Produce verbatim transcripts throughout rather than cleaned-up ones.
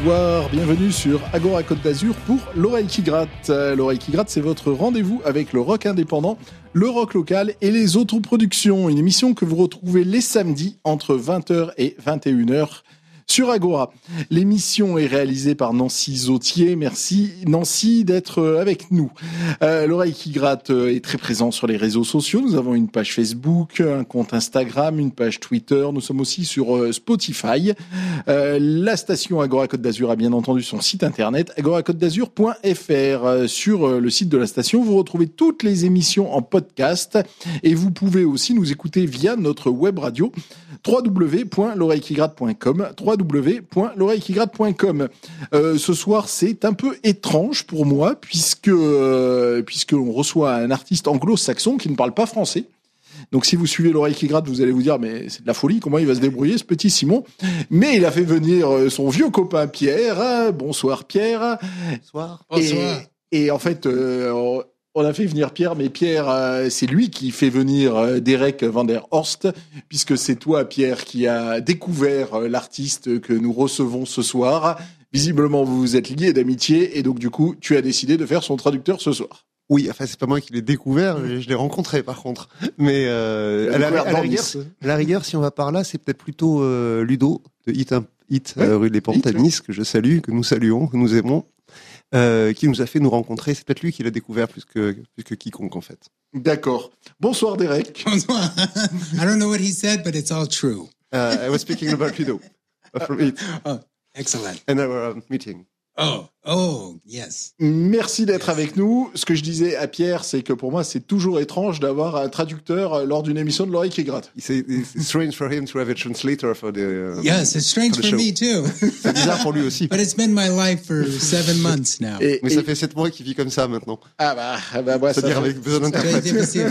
bonsoir, bienvenue sur Agora Côte d'Azur pour l'Oreille qui gratte. L'Oreille qui gratte, c'est votre rendez-vous avec le rock indépendant, le rock local et les autoproductions. Une émission que vous retrouvez les samedis entre vingt heures et vingt et une heures sur Agora. L'émission est réalisée par Nancy Zautier. Merci Nancy d'être avec nous. Euh, L'Oreille qui gratte est très présent sur les réseaux sociaux. Nous avons une page Facebook, un compte Instagram, une page Twitter. Nous sommes aussi sur euh, Spotify. Euh, la station Agora Côte d'Azur a bien entendu son site internet agora côte d'azur point f r. Euh, sur euh, le site de la station, vous retrouvez toutes les émissions en podcast et vous pouvez aussi nous écouter via notre web radio w w w point l'oreille qui gratte point com w w w point l'oreille qui gratte point com. Euh, ce soir, c'est un peu étrange pour moi puisque euh, puisqu'on reçoit un artiste anglo-saxon qui ne parle pas français. Donc si vous suivez l'Oreille qui gratte, vous allez vous dire mais c'est de la folie, comment il va se débrouiller ce petit Simon? Mais il a fait venir son vieux copain Pierre. Bonsoir Pierre. Bonsoir. Et, Bonsoir. Et en fait, euh, on a fait venir Pierre, mais Pierre, euh, c'est lui qui fait venir euh, Derek van der Horst, puisque c'est toi, Pierre, qui a découvert euh, l'artiste que nous recevons ce soir. Visiblement, vous vous êtes liés d'amitié, et donc du coup, tu as décidé de faire son traducteur ce soir. Oui, enfin, c'est pas moi qui l'ai découvert, je l'ai rencontré par contre. Mais euh, à, la, à, la rigueur, à la rigueur, si on va par là, c'est peut-être plutôt euh, Ludo de Hit, Hit ouais, euh, rue des Pentes à Nice, que je salue, que nous saluons, que nous aimons. Euh, qui nous a fait nous rencontrer. C'est peut-être lui qui l'a découvert plus que, plus que quiconque, en fait. D'accord. Bonsoir, Derek. Bonsoir. I don't know what he said, but it's all true. Uh, I was speaking about Ludo from it. Oh, excellent. And our um, meeting. Oh, oh, yes. Merci d'être yes. avec nous. Ce que je disais à Pierre, c'est que pour moi, c'est toujours étrange d'avoir un traducteur lors d'une émission de l'Oreille qui gratte. It's, it's strange for him to have a translator for the. Uh, yes, it's strange for, for me too. C'est bizarre pour lui aussi. But it's been my life for seven months now. Et, Mais et... ça fait sept mois qu'il vit comme ça maintenant. Ah bah, bah moi, c'est-à-dire ça avec besoin d'interprète.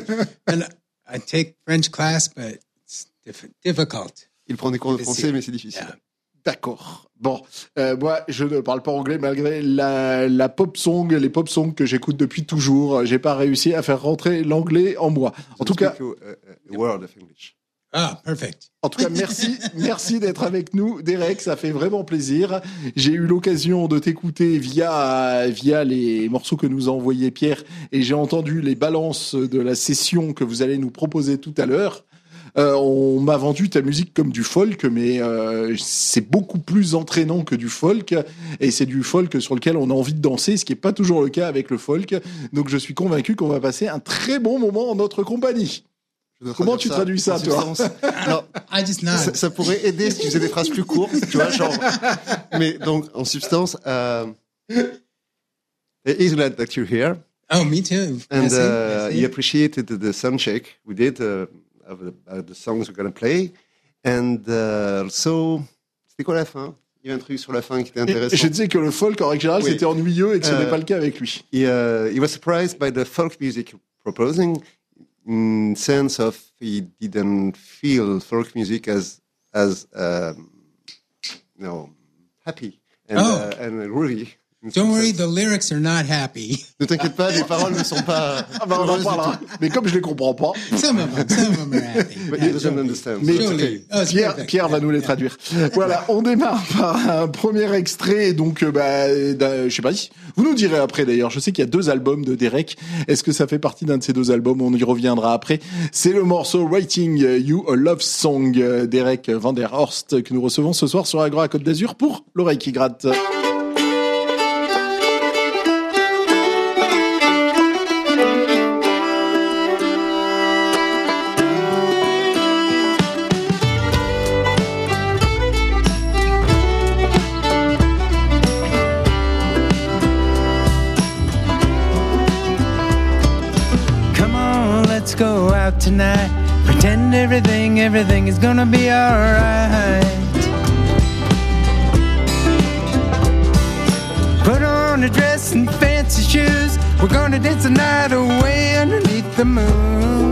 And I take French class, but it's difficult. Il prend des cours de français, mais c'est difficile. Yeah. D'accord. Bon, euh, moi, je ne parle pas anglais malgré la, la pop song, les pop songs que j'écoute depuis toujours. J'ai pas réussi à faire rentrer l'anglais en moi. En so tout cas, you, uh, a word of English. Ah, perfect. En tout cas, merci, merci d'être avec nous, Derek. Ça fait vraiment plaisir. J'ai eu l'occasion de t'écouter via via les morceaux que nous a envoyés Pierre, et j'ai entendu les balances de la session que vous allez nous proposer tout à l'heure. Euh, on m'a vendu ta musique comme du folk, mais euh, c'est beaucoup plus entraînant que du folk, et c'est du folk sur lequel on a envie de danser, ce qui n'est pas toujours le cas avec le folk. Donc je suis convaincu qu'on va passer un très bon moment en notre compagnie. Comment tu ça, traduis ça, toi? Alors, I just nod. Ça, ça pourrait aider si tu faisais des phrases plus courtes, tu vois, genre. Mais donc, en substance, uh, it is glad that you're here. Oh, me too. And Merci. uh, Merci. he appreciated the, the sound check we did uh, of the, uh, the songs we're going to play. And uh, so, c'était quoi la fin? Il y a un truc sur la fin qui était intéressant. Et je disais que le folk, en règle générale, oui. c'était ennuyeux et que ce uh, n'est pas le cas avec lui. He, uh, he was surprised by the folk music you're proposing. In sense of he didn't feel folk music as as um, you know happy and oh. uh, and groovy. Don't worry, the lyrics are not happy. Ne t'inquiète pas, les paroles ne sont pas. Ah bah on en parlera. Mais comme je les comprends pas. Some of them, some of them are happy. But he doesn't understand. Mais so okay. oh, Pierre, Pierre va nous les traduire. Voilà, on démarre par un premier extrait. Donc, bah, je sais pas si vous nous direz après. D'ailleurs, je sais qu'il y a deux albums de Derek. Est-ce que ça fait partie d'un de ces deux albums? On y reviendra après. C'est le morceau Writing You a Love Song, Derek van der Horst, que nous recevons ce soir sur Agora Côte d'Azur pour l'Oreille qui gratte. Go out tonight, pretend everything, everything is gonna be alright. Put on a dress and fancy shoes, we're gonna dance the night away underneath the moon.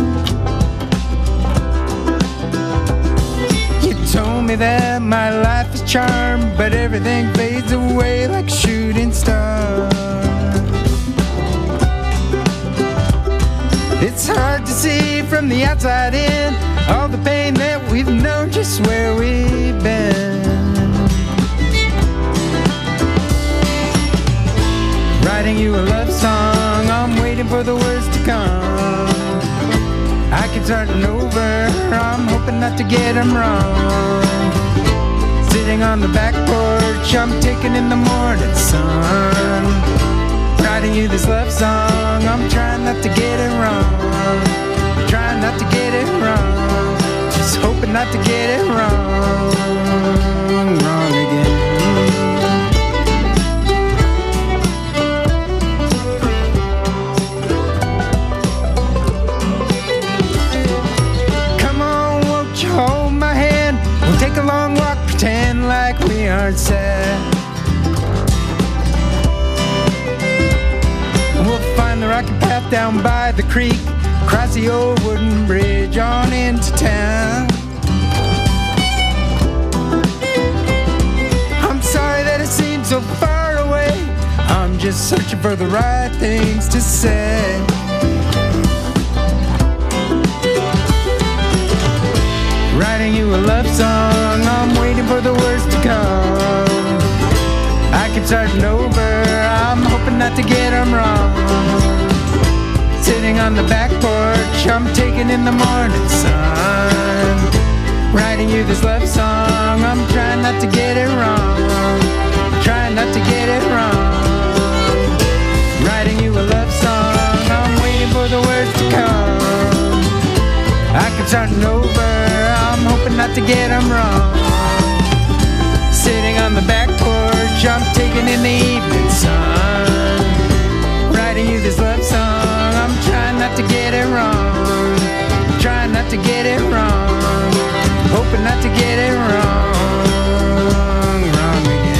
You told me that my life is charmed, but everything fades away like a shooting star. It's hard to see from the outside in all the pain that we've known, just where we've been. writing you a love song. I'm waiting for the words to come. I keep starting over. I'm hoping not to get them wrong. Sitting on the back porch, I'm taking in the morning sun. Writing you this love song. I'm trying not to get it wrong. Trying not to get it wrong. Just hoping not to get it wrong. Wrong again. Hold my hand, we'll take a long walk, pretend like we aren't sad. We'll find the rocky path down by the creek, cross the old wooden bridge on into town. I'm sorry that it seems so far away, I'm just searching for the right things to say. Writing you a love song, I'm waiting for the words to come. I keep starting over, I'm hoping not to get them wrong. Sitting on the back porch, I'm taking in the morning sun. Writing you this love song, I'm trying not to get it wrong. Trying not to get it wrong. Writing you a love song, I'm waiting for the words to come. I keep starting over, I'm hoping not to get them wrong. Sitting on the back porch, I'm taking in the evening sun. Writing you this love song, I'm trying not to get it wrong. Trying not to get it wrong. Hoping not to get it wrong. Wrong again.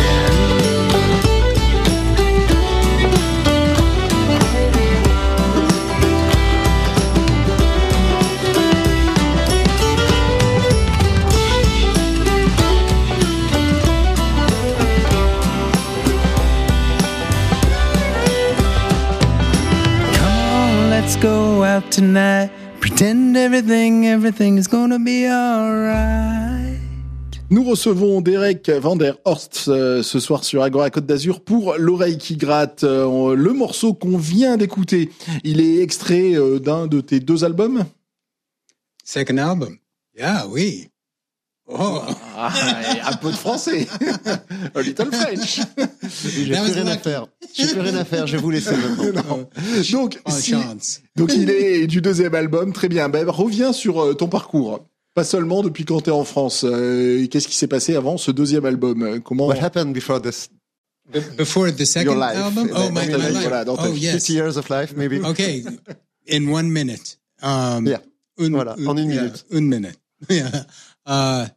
Let's go out tonight. Pretend everything, everything is gonna be alright. Nous recevons Derek van der Horst euh, ce soir sur Agora Côte d'Azur pour L'Oreille qui gratte. Euh, le morceau qu'on vient d'écouter, il est extrait euh, d'un de tes deux albums. Second album. Yeah, oui. Oh. Ah, un peu de français. A little French. J'ai plus rien à faire. J'ai plus rien à faire. Je vais vous laisser maintenant. Donc, Oh, si, chance. donc il est du deuxième album. Très bien. Ben, reviens sur euh, ton parcours. Pas seulement depuis quand t'es en France. Euh, qu'est-ce qui s'est passé avant ce deuxième album? Comment? What happened before this? Be- Before the second Your life. album? Oh, my, my life. Voilà, dans ta Oh, vie. yes. fifty years of life, maybe. Okay. In one minute. Um, Yeah. un, Voilà, en une yeah, minute. Une minute. Yeah. Uh,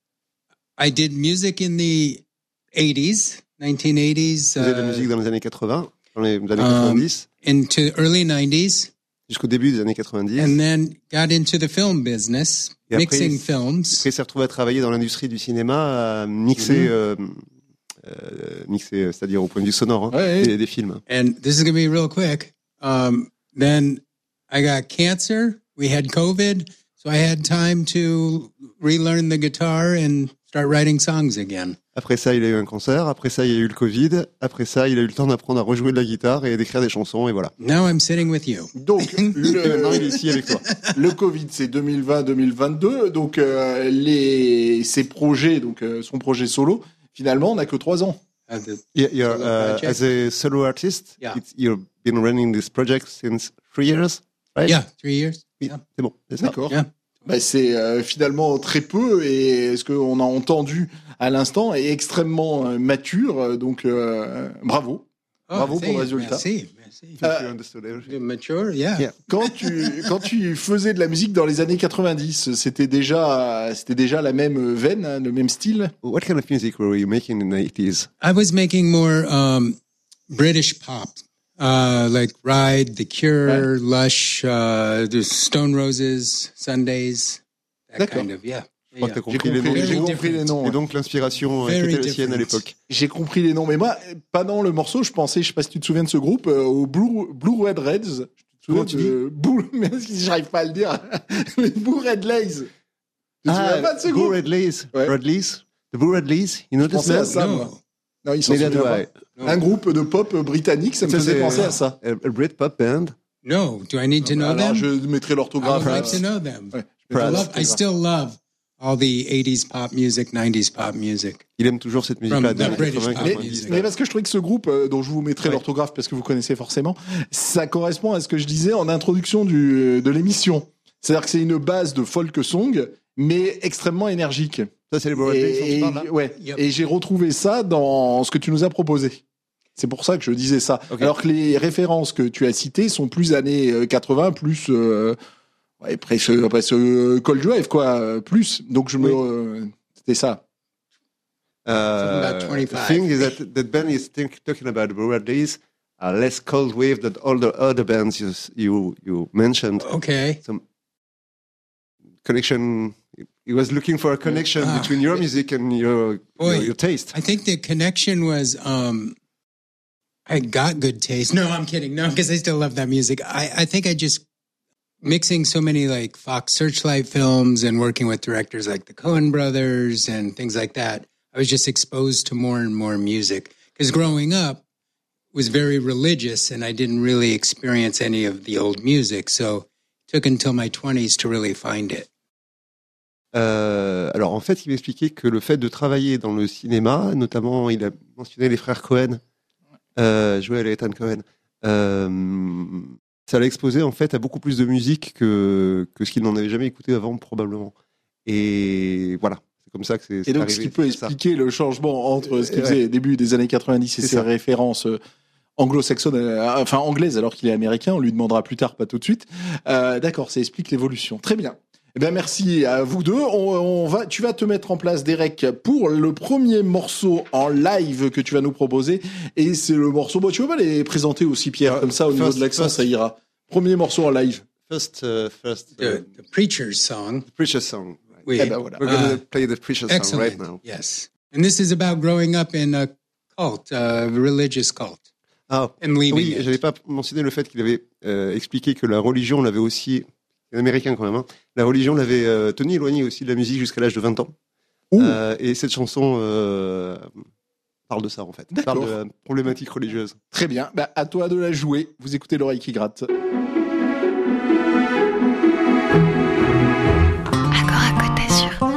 I did music in the eighties, nineteen eighties. Vous faisiez de la Uh, musique dans les années quatre-vingts, dans les années um, quatre-vingt-dix, into early nineties. jusqu'au début des années quatre-vingt-dix. And then got into the film business, Et après, mixing il- films. Après, il s'est retrouvé à travailler dans l'industrie du cinéma, à mixer, euh, euh, mixer, c'est-à-dire au point de vue sonore, hein, Ouais, ouais. des, des films. And this is going to be real quick. Um, then I got cancer. We had COVID. So I had time to relearn the guitar and start writing songs again. Après ça, il a eu un cancer. Après ça, il y a eu le Covid. Après ça, il a eu le temps d'apprendre à rejouer de la guitare et d'écrire des chansons. Et voilà. Now I'm sitting with you. Donc, Et maintenant, il est le, ici avec toi. le Covid, c'est deux mille vingt deux mille vingt-deux. Donc, euh, les, ses projets, donc euh, son projet solo, finalement, on n'a que trois ans. Uh, the- Yeah, you're, Solo uh, project. as a solo artist, Yeah. it's, you've been running this project since three years, right? yeah, three years. Oui, Yeah. c'est bon, c'est ça. D'accord. Yeah. Bah, c'est euh, finalement très peu et ce qu'on a entendu à l'instant est extrêmement euh, mature. euh, Donc, euh, bravo. Oh, Bravo pour thank- le résultat. Merci, merci. If you understood everything. Mature, yeah. Yeah. Quand tu quand tu faisais de la musique dans les années quatre-vingt-dix, c'était déjà c'était déjà la même veine, hein, le même style. What kind of music were you making in the eighties? I was making more um, British pop, uh, like Ride, The Cure, Lush, uh, the Stone Roses, Sundays, that D'accord. kind of, yeah. Je crois yeah. que t'as J'ai compris les compris, noms. j'ai Very compris les different. noms. Et ouais. donc l'inspiration euh, qui Very était la sienne à different. l'époque. J'ai compris les noms, mais moi, pendant le morceau, je pensais, je sais pas si tu te souviens de ce groupe, euh, au Blue Blue Red Reds. Tu te souviens Comment tu de Blue, mais j'arrive pas à le dire. Les Blue Red Lays. Tu te souviens pas de ce Blue groupe? Red Lays. Ouais. Red Lays. The Blue Red Lays. You know Je this pensais à man? ça, No. moi. Non, il s'en souvient pas. No. Un groupe de pop britannique, ça me Ça, faisait c'est, penser euh, à ça. A, a Britpop band. No, do I need to know Alors, them? je mettrai I l'orthographe. would like euh, to know them. ouais, I, love, I still love all the eighties pop music, nineties pop music. Il aime toujours cette musique-là. From the des British quatre-vingts, pop Mais, quatre-vingt-dix. mais parce que je trouvais que ce groupe, euh, dont je vous mettrai Ouais. l'orthographe parce que vous connaissez forcément, ça correspond à ce que je disais en introduction du, de l'émission. C'est-à-dire que c'est une base de folk song, mais extrêmement énergique. Ça, c'est les Broadway dont Et, tu parles, là ouais. Yep. Et j'ai retrouvé ça dans ce que tu nous as proposé. C'est pour ça que je disais ça. Ok. Alors que les références que tu as citées sont plus années euh, quatre-vingts, plus euh, ouais, presque, presque euh, Cold Drive, quoi, euh, plus. Donc je me, Oui. euh, c'était ça. Uh, About the twenty-five. thing is that that band is think, talking about the Broad Days are less cold wave than all the other bands you you, you mentioned. Okay. Connection. He was looking for a connection Ah. between your music and your Boy. your, your taste. I think the connection was um, I got good taste. No, I'm kidding. No, because I still love that music. I, I think I just mixing so many like Fox Searchlight films and working with directors like the Coen brothers and things like that. I was just exposed to more and more music because growing up was very religious and I didn't really experience any of the old music. So it took until my twenties to really find it. Euh, alors en fait, il m'expliquait que le fait de travailler dans le cinéma, notamment, il a mentionné les frères Cohen, euh, Joel et Ethan Cohen, euh, ça l'a exposé en fait à beaucoup plus de musique que, que ce qu'il n'en avait jamais écouté avant probablement. Et voilà, c'est comme ça que c'est, c'est Et donc, arrivé. ce qui peut c'est ça. expliquer le changement entre ce qu'il Ouais. faisait au début des années quatre-vingt-dix et C'est ses ça. références euh, anglo-saxonnes, euh, enfin anglaises, alors qu'il est américain, on lui demandera plus tard, pas tout de suite. Euh, d'accord, ça explique l'évolution. Très bien. Eh bien, merci à vous deux. On, on va, tu vas te mettre en place, Derek, pour le premier morceau en live que tu vas nous proposer. Et c'est le morceau. Bon, tu veux pas les présenter aussi, Pierre, comme ça, au niveau First- de l'accent, first. ça ira. Premier morceau en live. First, uh, first, The, uh, the Preacher's song. Preacher song. We, Eh ben voilà. We're going to Uh, play the Preacher song Excellent. right now. Yes. And this is about growing up in a cult, a religious cult, Ah, and leaving oui, it. j'avais pas mentionné le fait qu'il avait euh, expliqué que la religion l'avait aussi, c'est américain quand même, hein, la religion l'avait euh, tenu éloigné aussi de la musique jusqu'à l'âge de vingt ans. Ouh. Euh, et cette chanson euh, parle de ça en fait, D'accord. parle de la problématique religieuse. Très bien. Bah, à toi de la jouer. Vous écoutez l'oreille qui gratte. Agora Côte d'Azur.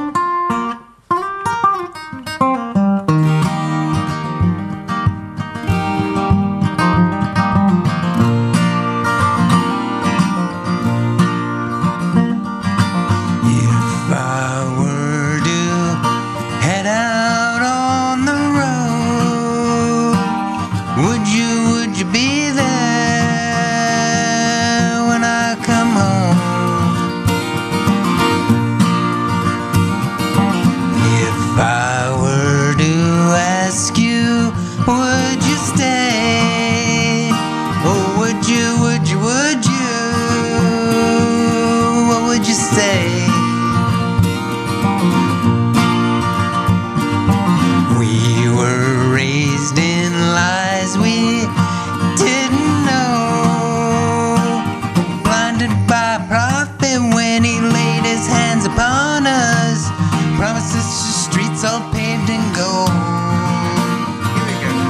If I were to head out on the road, would you, would you be there when I come home? If I were to ask you, would you stay? Oh, would you, would you, would you? What would you say? We were raised in lies we didn't know, blinded by a prophet when he laid his hands upon us, promises to streets all paved in gold. Here we go.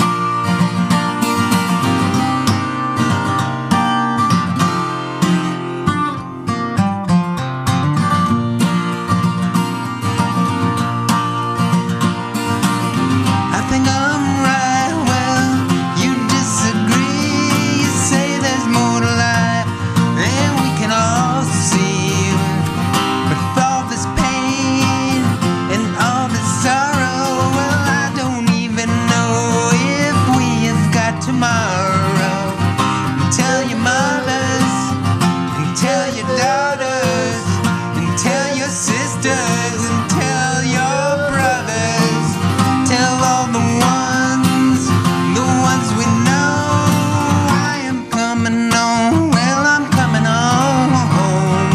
I think I'm right, well, you disagree. You say there's more to life than we can all see. With all this pain and all this sorrow, well, I don't even know if we have got tomorrow. And tell your mothers, and tell your daughters, and tell your sisters, and tell your brothers. Tell all the ones, the ones we know. I am coming on, well, I'm coming on home.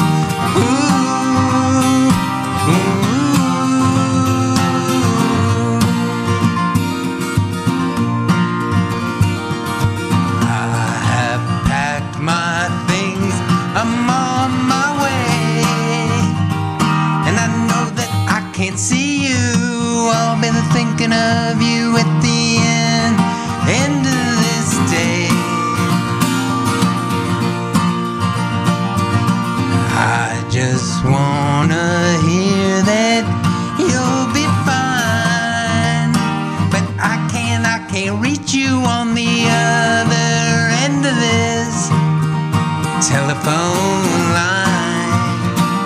Ooh, ooh. telephone line.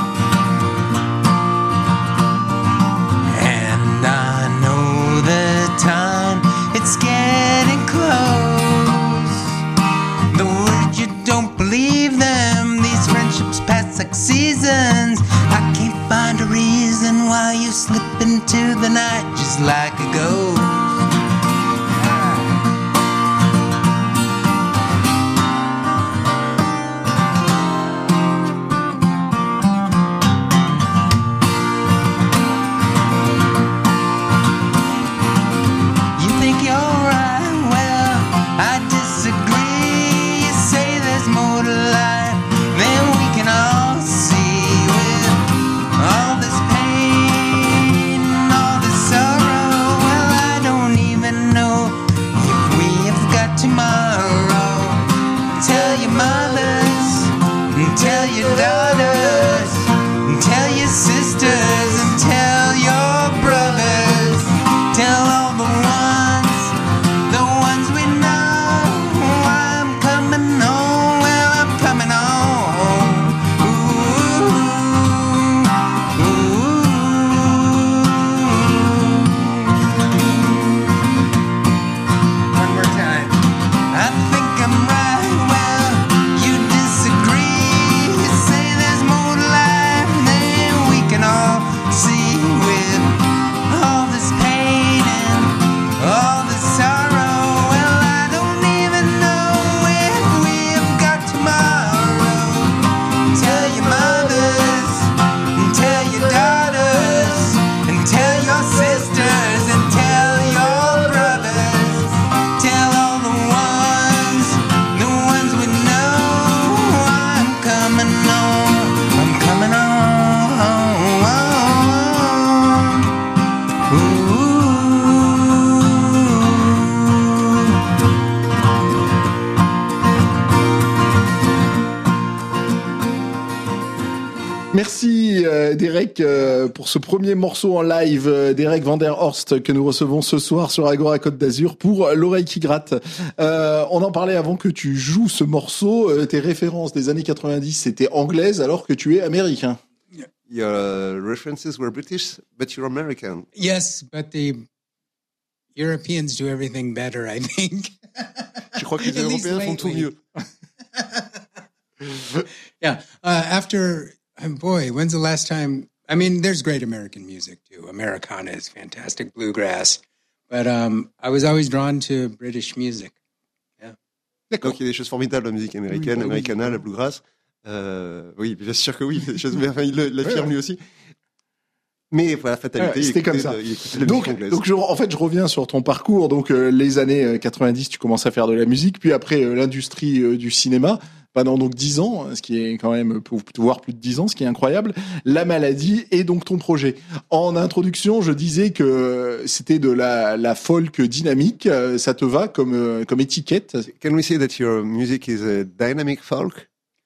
And I know the time, it's getting close. The words, you don't believe them. These friendships pass like seasons. I can't find a reason why you slip into the night just like a ghost. Merci euh, Derek euh, pour ce premier morceau en live, euh, Derek Van der Horst que nous recevons ce soir sur Agora Côte d'Azur pour L'Oreille qui gratte. Euh, on en parlait avant que tu joues ce morceau, euh, tes références des années quatre-vingt-dix c'était anglaises alors que tu es américain. Your uh, references were British, but you're American. Yes, but the Europeans do everything better, I think. Je crois que les Européens font tout mieux. Yeah, uh, after... Boy, when's the last time? I mean, there's great American music too. Americana is fantastic, bluegrass. But um, I was always drawn to British music. Yeah. D'accord. Donc il y a des choses formidables la musique américaine, oui, Americana, oui. La bluegrass. Euh, oui, bien sûr que oui. Des choses, mais enfin, il l'affirme ouais, lui aussi. Mais voilà, fatalité. Ouais, c'était comme ça. De, donc, donc je, en fait, je reviens sur ton parcours. Donc, euh, les années quatre-vingt-dix, tu commences à faire de la musique, puis après euh, l'industrie euh, du cinéma. Pendant donc dix ans, ce qui est quand même, voire plus de dix ans, ce qui est incroyable, la maladie et donc ton projet. En introduction, je disais que c'était de la, la folk dynamique. Ça te va comme, comme étiquette? Can we say that your music is a dynamic folk?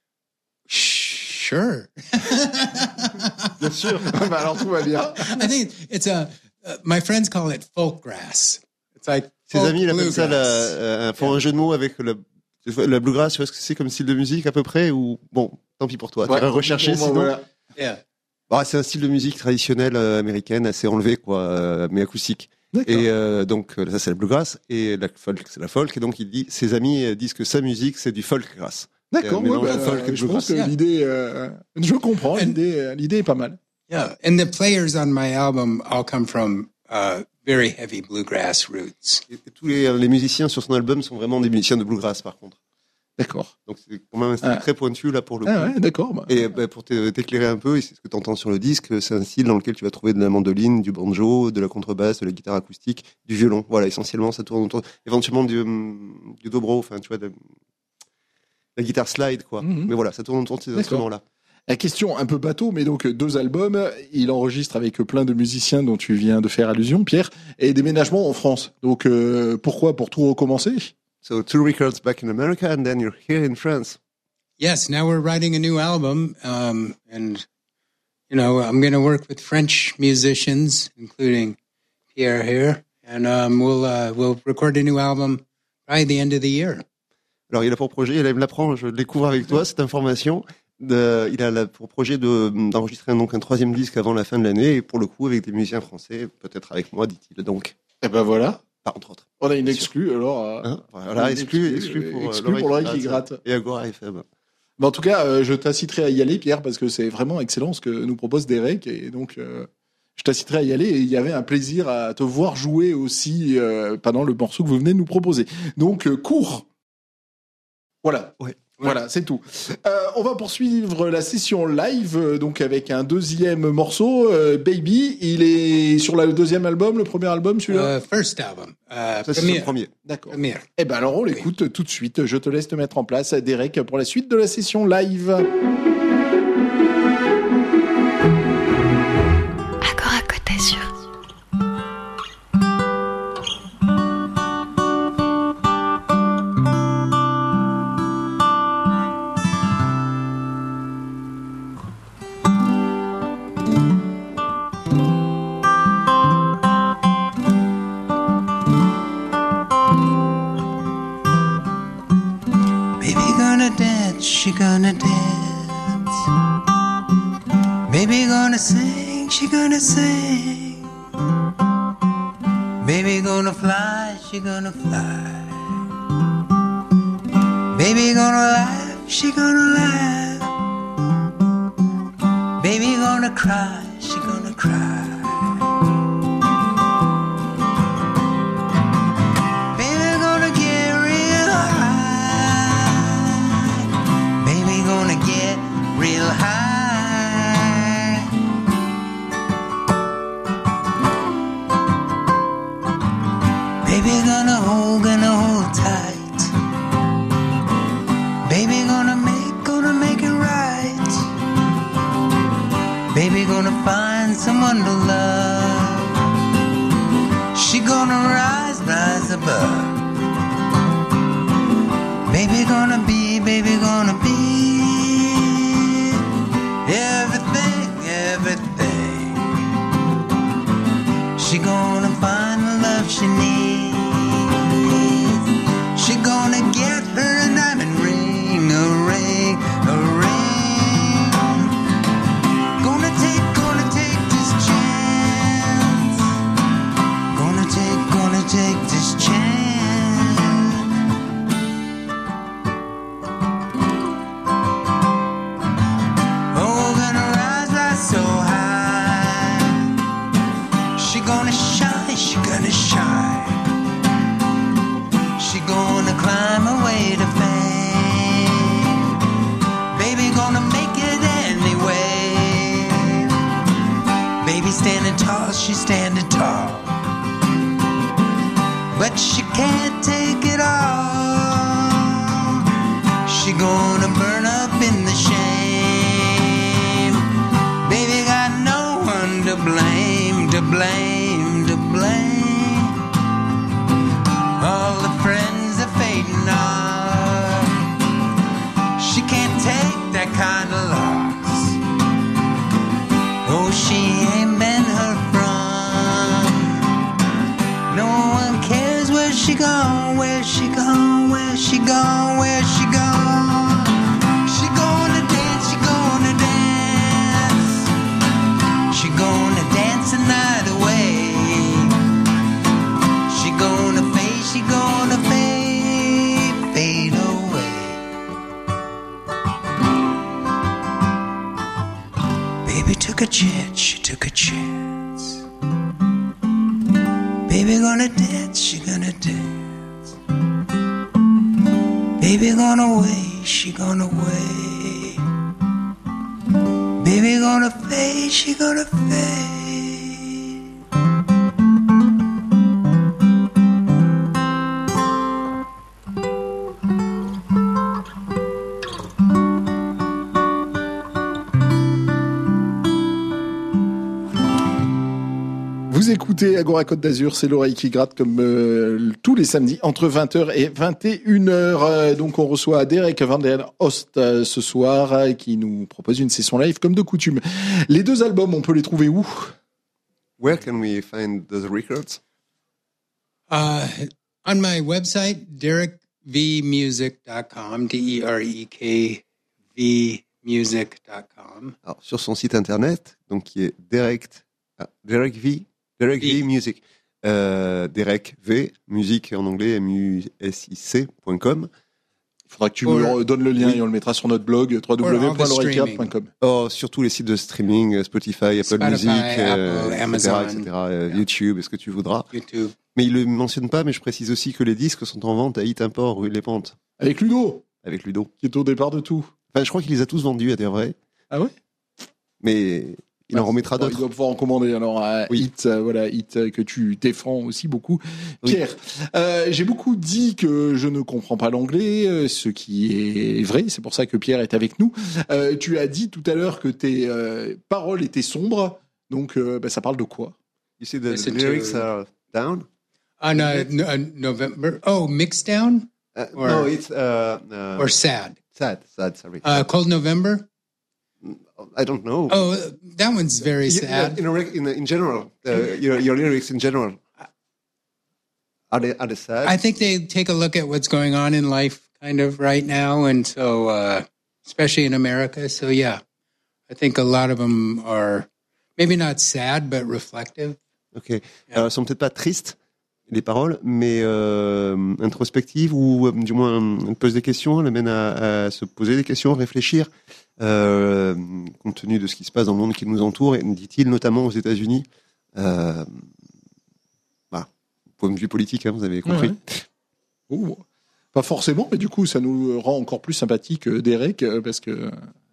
Sure. Bien sûr. Bah alors tout va bien. I think it's a, uh, my friends call it folkgrass. It's like Ses amis appellent ça la, euh, font yeah. un jeu de mots avec le La bluegrass, tu vois ce que c'est comme style de musique à peu près ou bon, tant pis pour toi. Ouais, tu vas rechercher sinon. Voilà. Yeah. Bah, c'est un style de musique traditionnelle euh, américaine assez enlevé quoi, euh, mais acoustique. D'accord. Et euh, donc ça c'est la bluegrass et la folk c'est la folk et donc il dit ses amis disent que sa musique c'est du folkgrass. D'accord. Ouais, bah, folk euh, je pense que yeah. l'idée, euh, je comprends and, l'idée, l'idée est pas mal. Yeah, and the players on my album all come from uh, very heavy bluegrass roots. Et, et tous les, les musiciens sur son album sont vraiment des musiciens de bluegrass par contre. D'accord. Donc c'est quand même un style ah. très pointu là pour le coup. Ah ouais, d'accord. Bah. Et bah, pour t'éclairer un peu, et c'est ce que tu entends sur le disque, c'est un style dans lequel tu vas trouver de la mandoline, du banjo, de la contrebasse, de la guitare acoustique, du violon. Voilà, essentiellement ça tourne autour, éventuellement du, du dobro, enfin tu vois, de la guitare slide quoi. Mm-hmm. Mais voilà, ça tourne autour de ces d'accord. instruments-là. La question un peu bateau, mais donc deux albums, il enregistre avec plein de musiciens dont tu viens de faire allusion, Pierre, et déménagement en France. Donc euh, pourquoi? Pour tout recommencer? So two records back in America and then you're here in France. Yes, now we're writing a new album, um, and you know I'm going to work with French musicians, including Pierre here, and um, we'll uh, we'll record a new album by the end of the year. Alors, il a pour projet, elle me l'apprend, je le découvre avec toi, cette information. De, il a la, pour projet de, d'enregistrer donc un troisième disque avant la fin de l'année, et pour le coup, avec des musiciens français, peut-être avec moi, dit-il. Donc. Et ben voilà. Pas entre autres. On a une exclue, alors. Euh, hein voilà, exclue, exclue pour, exclu pour l'oreille qui gratte. Et Agora F M. Mais en tout cas, euh, je t'inciterai à y aller, Pierre, parce que c'est vraiment excellent ce que nous propose Derek, et donc, euh, je t'inciterai à y aller, et il y avait un plaisir à te voir jouer aussi euh, pendant le morceau que vous venez de nous proposer. Donc, euh, cours. Voilà. Ouais. Voilà, c'est tout. Euh, on va poursuivre la session live, euh, donc avec un deuxième morceau, euh, Baby. Il est sur le deuxième album, le premier album, celui-là. Uh, first album. Uh, Ça, c'est le premier. D'accord. Premier. Eh ben alors on l'écoute oui. tout de suite. Je te laisse te mettre en place, Derek, pour la suite de la session live. Agora Côte d'Azur. She gonna dance. Baby gonna sing, she gonna sing. Baby gonna fly, she gonna fly. Baby gonna laugh, she gonna laugh. Baby gonna cry, she gonna cry. Real high. Baby gonna hold, gonna hold tight. Baby gonna make, gonna make it right. Baby gonna find someone to love. She gonna rise, rise above. Baby gonna be, baby gonna be everything, everything. She gonna find the love she needs. She gonna get her a diamond ring, a ring, a ring. Gonna take, gonna take this chance. Gonna take, gonna take this chance. She gonna shine. She gonna climb her way to fame. Baby gonna make it anyway. Baby standing tall, she's standing tall. But she can't take it all. She gonna burn up in the shame. Baby got no one to blame, to blame, to blame. All the friends are fading off. She can't take that kind of loss. Oh, she ain't been her from. No one cares where she gone, where she gone, where she gone, where she gone. She gonna dance, she gonna dance. She gonna dance the night away. She gonna fade, she gonna fade, fade away. Baby took a chance, she took a chance. Baby gonna dance, she gonna dance. Baby gonna wait, she gonna wait. Baby gonna fade, she gonna fade. Vous écoutez Agora Côte d'Azur, c'est l'oreille qui gratte comme euh, tous les samedis entre vingt heures et vingt et une heures. Euh, donc on reçoit Derek Van der Oost euh, ce soir euh, qui nous propose une session live comme de coutume. Les deux albums, on peut les trouver où? Where can we find those records? Uh, on my website, derek v music dot com, D E R E K V music dot com. Alors, sur son site internet, donc qui est Derek, ah, Derek V, Derek V, v Music, euh, Derek V, musique en anglais, M U S I C point com. Il faudra que tu me donnes le lien oui. et on le mettra sur notre blog w w w point l'oreille qui gratte point com. Oh, sur tous les sites de streaming, Spotify, Apple Spotify, Music, Apple, euh, Amazon, et cetera, et cetera yeah. YouTube, est-ce que tu voudras. YouTube. Mais il ne le mentionne pas, mais je précise aussi que les disques sont en vente à Hit Import, rue Les Pentes. Avec Ludo. Avec Ludo. Qui est au départ de tout. Enfin, je crois qu'il les a tous vendus, à dire vrai. Ah ouais. Mais il bah, en remettra d'autres. Il doit pouvoir en commander. Alors, à oui. Hit, euh, voilà, Hit euh, que tu défends aussi beaucoup. Pierre, oui. euh, j'ai beaucoup dit que je ne comprends pas l'anglais, euh, ce qui est vrai. C'est pour ça que Pierre est avec nous. Euh, tu as dit tout à l'heure que tes euh, paroles étaient sombres. Donc, euh, bah, ça parle de quoi? You see the, the lyrics to... are down? On uh, no, uh, November. Oh, mixed down? Uh, or, no, it's uh, uh, or sad. Sad, sad. Sorry. Uh, Cold November. I don't know. Oh, that one's very sad. In, in, in general, uh, your, your lyrics in general, are they, are they sad? I think they take a look at what's going on in life kind of right now. And so, uh, especially in America. So, yeah, I think a lot of them are maybe not sad, but reflective. OK. Yeah. Alors, elles sont peut-être pas tristes, les paroles, mais euh, introspectives ou euh, du moins, elles posent des questions, elles amènent à, à se poser des questions, réfléchir. Euh, compte tenu de ce qui se passe dans le monde qui nous entoure, et dit-il notamment aux États-Unis, euh, bah, point de vue politique, hein, vous avez compris. Ouais. Oh, pas forcément, mais du coup, ça nous rend encore plus sympathique Derek, parce que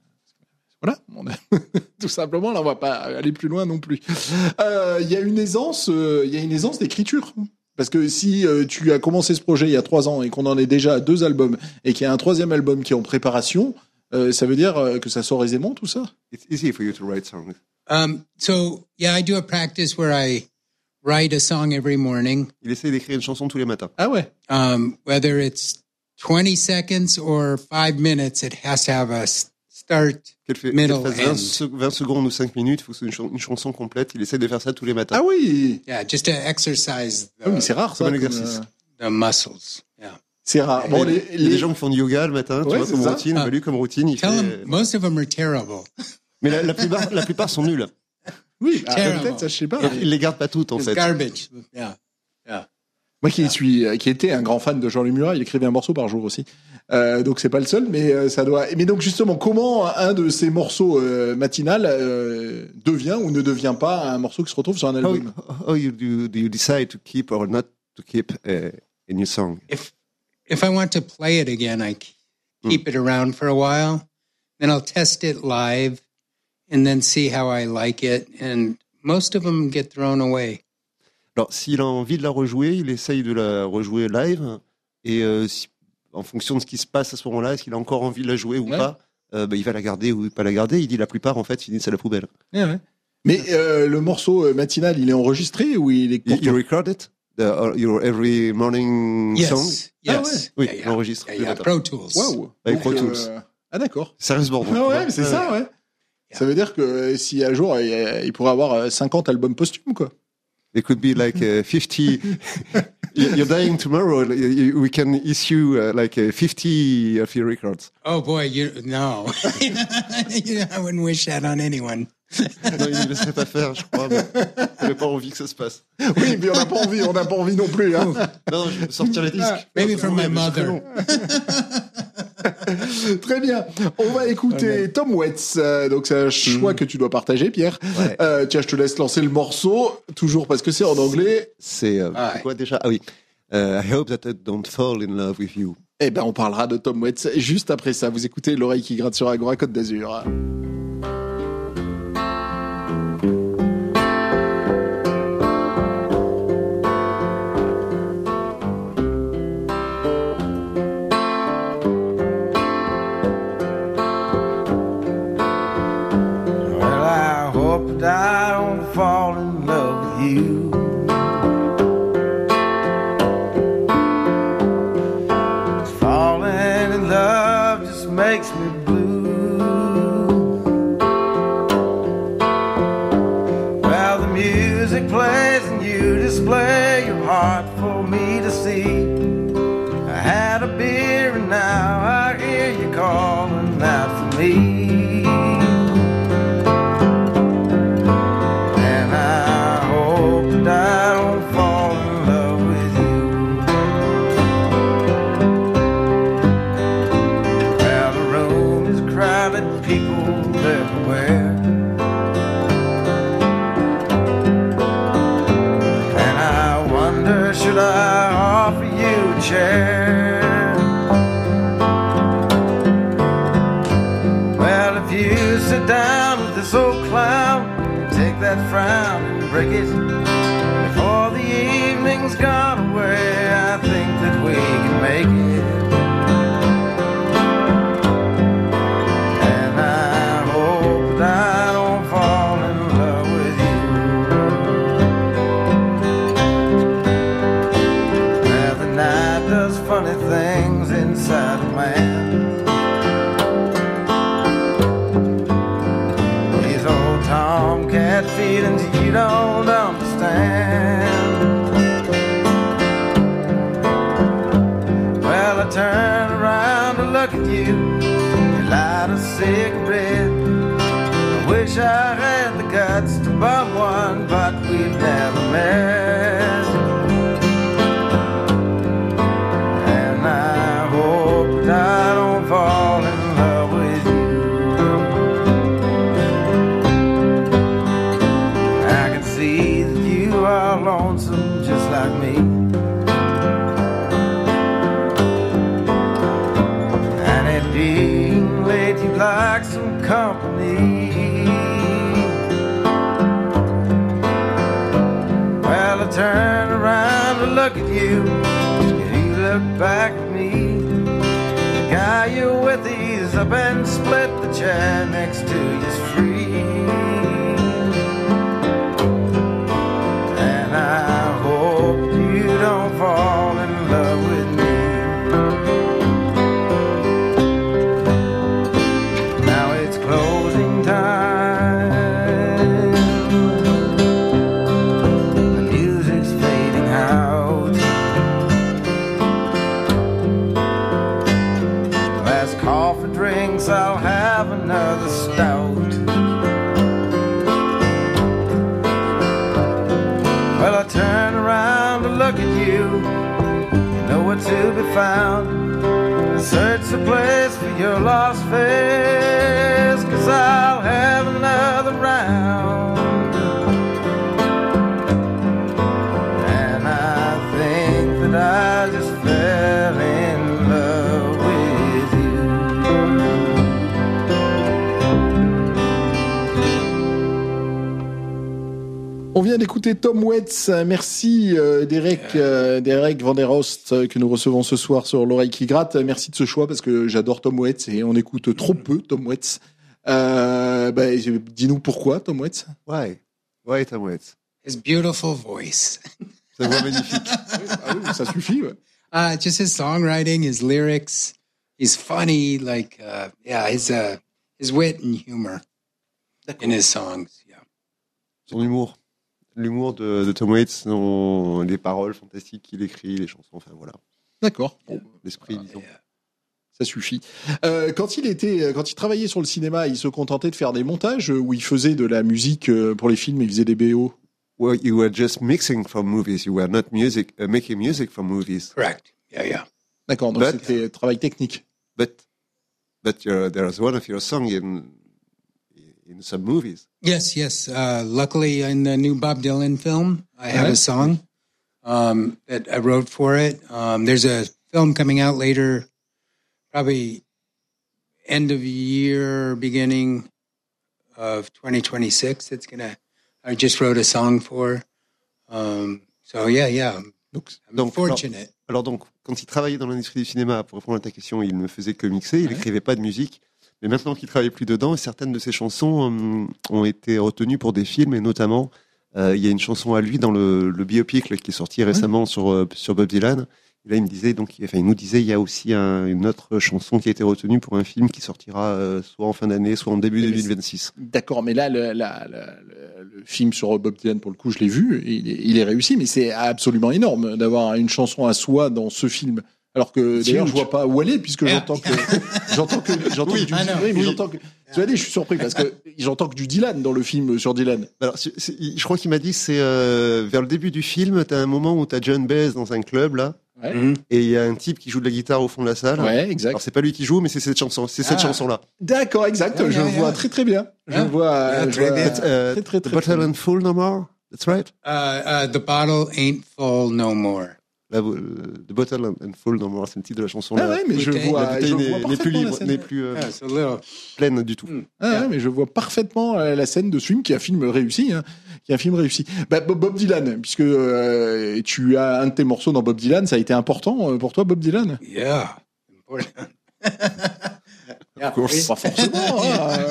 voilà, on a... tout simplement, là, on va pas aller plus loin non plus. Il euh, y a une aisance, il euh, y a une aisance d'écriture. Parce que si euh, tu as commencé ce projet il y a trois ans et qu'on en est déjà à deux albums et qu'il y a un troisième album qui est en préparation. Euh, ça veut dire euh, que ça sort aisément, tout ça? It's easy for you to write songs. Um, so, yeah, I do a practice where I write a song every morning. Il essaie d'écrire une chanson tous les matins. Ah ouais? Um, whether it's twenty seconds or five minutes, it has to have a start, fait, middle, vingt, vingt secondes ou cinq minutes, il faut que ce soit une, ch- une chanson complète. Il essaie de faire ça tous les matins. Ah oui? Yeah, just to exercise the, oui, mais c'est rare, ça. Comme un exercice. The muscles, yeah. C'est rare. Bon, les, les... les gens qui font du yoga le matin, ouais, tu vois, comme ça. routine, uh, lui comme routine, il fait... Them, most of them are terrible. Mais la, la, plupart, la plupart sont nuls. Oui, bah, peut-être, ça, je sais pas. Il les garde pas toutes, en It's fait. Garbage. Yeah. Yeah. Moi qui suis, qui était un grand fan de Jean-Louis Murat, il écrivait un morceau par jour aussi. Euh, donc c'est pas le seul, mais euh, ça doit. Mais donc justement, comment un de ces morceaux euh, matinal euh, devient ou ne devient pas un morceau qui se retrouve sur un album? How, how you do, do you decide to keep or not to keep a, a new song? If if I want to play it again, I keep mm. it around for a while, then I'll test it live, and then see how I like it. And most of them get thrown away. Alors, s'il a envie de la rejouer, il essaye de la rejouer live, et euh, si, en fonction de ce qui se passe à ce moment-là, est-ce qu'il a encore envie de la jouer ou ouais. pas, euh, bah, il va la garder ou pas la garder. Il dit la plupart, en fait, finissent à la poubelle. Ouais, ouais. Mais euh, le morceau matinal, il est enregistré ou il est... You, you record it? The, your every morning yes. song? Yes. Ah ouais. Oui, yeah, yeah. il enregistre. Yeah, yeah. Pro Tools. Waouh. Avec Pro Tools. Euh... Ah d'accord. Sérieusement. Ah ouais, mais c'est ouais. ça, ouais. Yeah. Ça veut dire que euh, si un jour, il, il pourrait avoir cinquante albums posthumes, quoi. It could be like uh, fifty. You're dying tomorrow. We can issue uh, like uh, fifty of your records. Oh boy, you no. I wouldn't wish that on anyone. Non, il ne laisserait pas faire, je crois. Mais on n'a pas envie que ça se passe. Oui, mais on n'a pas envie, on n'a pas envie non plus. Hein. Non, je peux sortir les disques. Maybe from my mother. Très bien. On va écouter ouais, Tom Waits. Euh, donc c'est un choix mmh. que tu dois partager, Pierre. Ouais. Euh, tiens, je te laisse lancer le morceau, toujours parce que c'est en anglais. C'est euh, ah, ouais. quoi déjà? Ah oui. Uh, I hope that I don't fall in love with you. Eh ben, on parlera de Tom Waits juste après ça. Vous écoutez l'oreille qui gratte sur Agora Côte d'Azur. I don't fall in love with you. Falling in love just makes me blue. Well, the music plays and you display your heart for me to see. I had a big that frown and break it. Before the evening's gone away, I think that we can make it. And I hope that I don't fall in love with you. Now the night does funny things inside a man. Tomcat feelings you don't understand. Well, I turn around to look at you. You light a cigarette. I wish I had the guts to bum one, but we've never met. And I hope that I don't fall in love with you. You are lonesome just like me, and it being late you'd like some company. Well, I turn around to look at you, and you look back at me. The guy you're with, he's up and split the chair next to you's free. I hope you don't fall in love with me. Now it's closing time. The music's fading out. Last coffee drinks, I'll have another stout. Well, I turn around to look at you. You know where to be found. I search the place for your lost face, 'cause I'll have another round. And I think that I just fell in love with you. On vient d'écouter Tom Waits. Merci euh, Derek, euh, Derek Van der Oost euh, que nous recevons ce soir sur l'oreille qui gratte. Merci de ce choix parce que j'adore Tom Waits et on écoute trop peu Tom Waits. Euh, bah, dis-nous pourquoi Tom Waits. Why? Why Tom Waits? His beautiful voice. Sa voix magnifique. Ah oui, ça suffit. Ouais. Uh, just his songwriting, his lyrics. He's funny, like uh, yeah, his uh, his wit and humor in his songs. Yeah. Son humour. L'humour de, de Tom Waits, son, les paroles fantastiques qu'il écrit, les chansons, enfin voilà. D'accord. Bon, l'esprit, ah, disons. Yeah. Ça suffit. Euh, quand il était, quand il travaillait sur le cinéma, il se contentait de faire des montages où il faisait de la musique pour les films, il faisait des B O. Well, you were just mixing for movies. You were not music, uh, making music for movies. Correct. Yeah, yeah. D'accord. Donc but, c'était travail technique. But, but there's one of your songs in in some movies. Yes, yes. Uh, luckily, in the new Bob Dylan film, I have right. a song um, that I wrote for it. Um, there's a film coming out later, probably end of year, beginning of twenty twenty-six. It's gonna. I just wrote a song for. Um, so yeah, yeah. I'm, donc, I'm donc, fortunate. Alors, alors donc, quand il travaillait dans l'industrie du cinéma, pour répondre à ta question, il ne faisait que mixer. Il ouais. n'écrivait pas de musique. Mais maintenant qu'il travaille plus dedans, certaines de ses chansons euh, ont été retenues pour des films, et notamment, euh, il y a une chanson à lui dans le, le biopic là, qui est sorti récemment ouais. sur, euh, sur Bob Dylan. Et là, il me disait, donc, enfin, il nous disait, il y a aussi un, une autre chanson qui a été retenue pour un film qui sortira euh, soit en fin d'année, soit en début deux mille vingt-six. D'accord, mais là, le, la, la, le, le film sur Bob Dylan, pour le coup, je l'ai vu, il est, il est réussi, mais c'est absolument énorme d'avoir une chanson à soi dans ce film. Alors que d'ailleurs je vois pas où elle est puisque yeah. j'entends que j'entends que j'entends oui, que du oui, mais oui. j'entends que tu vois, je suis surpris parce que j'entends que du Dylan dans le film sur Dylan. Alors c'est, c'est, je crois qu'il m'a dit c'est euh, vers le début du film, t'as un moment où t'as John Baez dans un club là. Ouais. Et il y a un type qui joue de la guitare au fond de la salle. Ouais, exact. Alors c'est pas lui qui joue, mais c'est cette chanson, c'est cette ah. chanson là. D'accord, exact. Yeah, je yeah, le vois yeah. très très bien. Je yeah. le vois, yeah, je vois bien. Euh, très très très. The bottle ain't full no more. That's right. Uh, uh, the bottle ain't full no more. la, The Bottle and Fall dans Moral Sensitive de la chanson. Ah là, ouais, mais je vois, la bouteille je n'est, vois n'est plus libre, la n'est plus euh, Yeah, it's a little. pleine du tout. Mm. Ah Yeah. ouais, mais je vois parfaitement euh, la scène de ce film qui est un film réussi, hein, qui est un film réussi. Bah, Bob, Bob Dylan, puisque euh, tu as un de tes morceaux dans Bob Dylan, ça a été important euh, pour toi, Bob Dylan. Yeah. Important. Of course. Pas forcément. hein.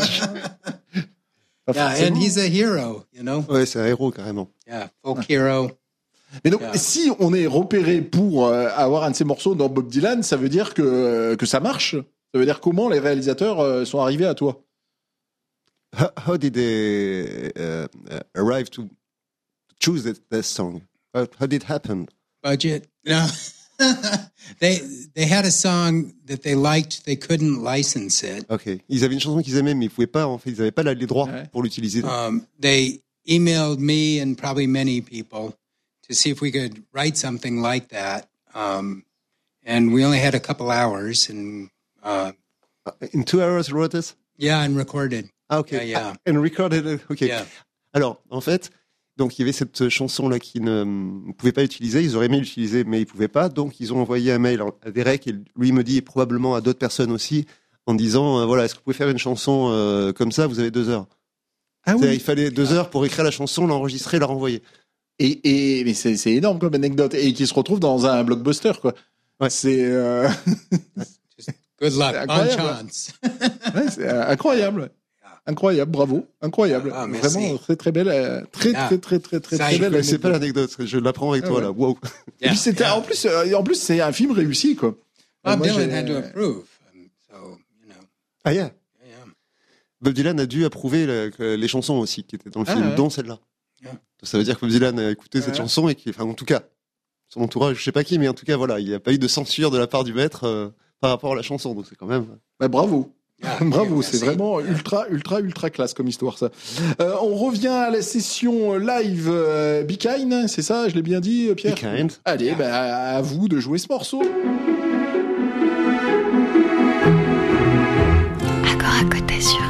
Pas Yeah, forcément. and he's a hero, you know. Ouais, c'est un héros carrément. Yeah, folk hero. Mais donc, Yeah. si on est repéré pour euh, avoir un de ces morceaux dans Bob Dylan, ça veut dire que, que ça marche. Ça veut dire comment les réalisateurs euh, sont arrivés à toi. How, how did they uh, uh, arrive to choose that, that song? How, how did it happen? Budget. No. they they had a song that they liked. They couldn't license it. Ok. Ils avaient une chanson qu'ils aimaient, mais ils pouvaient pas. En fait, ils n'avaient pas la- les droits Ouais. pour l'utiliser. Um, they emailed me and probably many people to see if we could write something like that. Um, and we only had a couple hours, and uh, In two hours, wrote it. yeah, and recorded. Ah ok. Yeah, yeah. Ah, and recorded. it. Ok. Yeah. Alors, en fait, donc il y avait cette chanson-là qu'ils ne ne pouvaient pas utiliser. Ils auraient aimé l'utiliser, mais ils pouvaient pas. Donc, ils ont envoyé un mail à Derek et lui me dit, et probablement à d'autres personnes aussi, en disant, euh, voilà, est-ce que vous pouvez faire une chanson euh, comme ça? Vous avez deux heures. Ah C'est-à-dire, il fallait deux heures pour écrire la chanson, l'enregistrer, la renvoyer. Et, et mais c'est, c'est énorme comme anecdote. Et qui se retrouve dans un blockbuster, quoi. Ouais. C'est, euh... Good luck. C'est Bon incroyable. chance. ouais, c'est euh, incroyable. Incroyable, bravo, incroyable. Ah, merci. Vraiment très très belle, euh, très Ah. très très très très Ça, très je belle. Mais c'est anecdote. pas l'anecdote, je l'apprends avec Ah toi ouais. là. Wow. Et puis c'était Yeah. en plus, euh, en plus c'est un film réussi, quoi. Bob Moi, Dylan j'ai- had to approve. Um, so, you know, Ah yeah. yeah. Bob Dylan a dû approuver le- que les chansons aussi qui étaient dans le Ah, film, ouais. dont celle-là. Yeah. Ça veut dire que Bob Dylan a écouté cette Ouais. chanson et qui, enfin en tout cas, son entourage, je sais pas qui, mais en tout cas voilà, il n'y a pas eu de censure de la part du maître euh, par rapport à la chanson, donc c'est quand même. Bah, bravo. Yeah, Bravo, yeah, c'est merci. vraiment ultra, ultra, ultra classe comme histoire, ça. Euh, on revient à la session live euh, Be Kind, c'est ça, je l'ai bien dit, Pierre? Be Kind. Allez, bah, à vous de jouer ce morceau. Agora Côte d'Azur.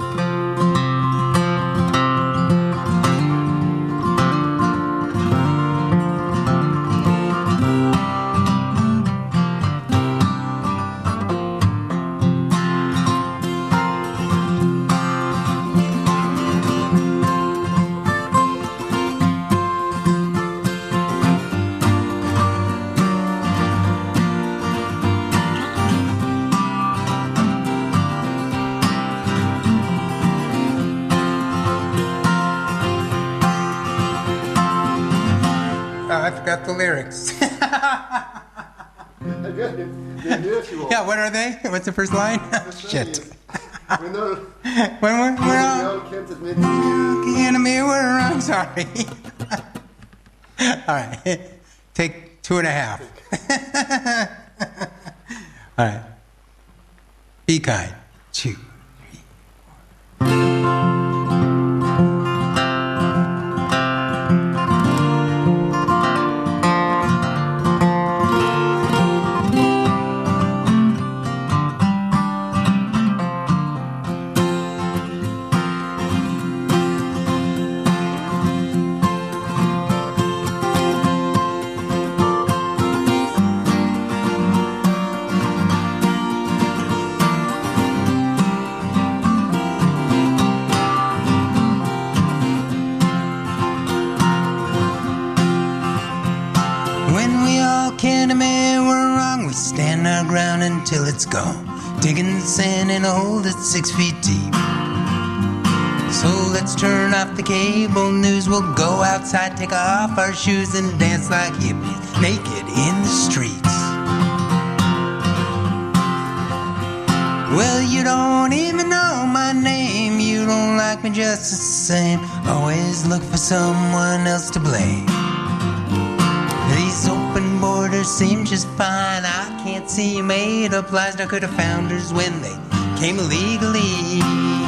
Oh, I forgot the lyrics. Yeah, what are they? What's the first line? Shit. When we're, we're all enemy, we're wrong. Sorry. All right. Take two and a half. All right. Be kind. Two. When we all can admit we're wrong, we stand our ground until it's gone. Digging the sand in a hole that's six feet deep. So let's turn off the cable news. We'll go outside, take off our shoes, and dance like hippies, naked in the streets. Well, you don't even know my name. You don't like me just the same. Always look for someone else to blame. These open borders seem just fine. I can't see made up lies. Now could have founders when they came illegally.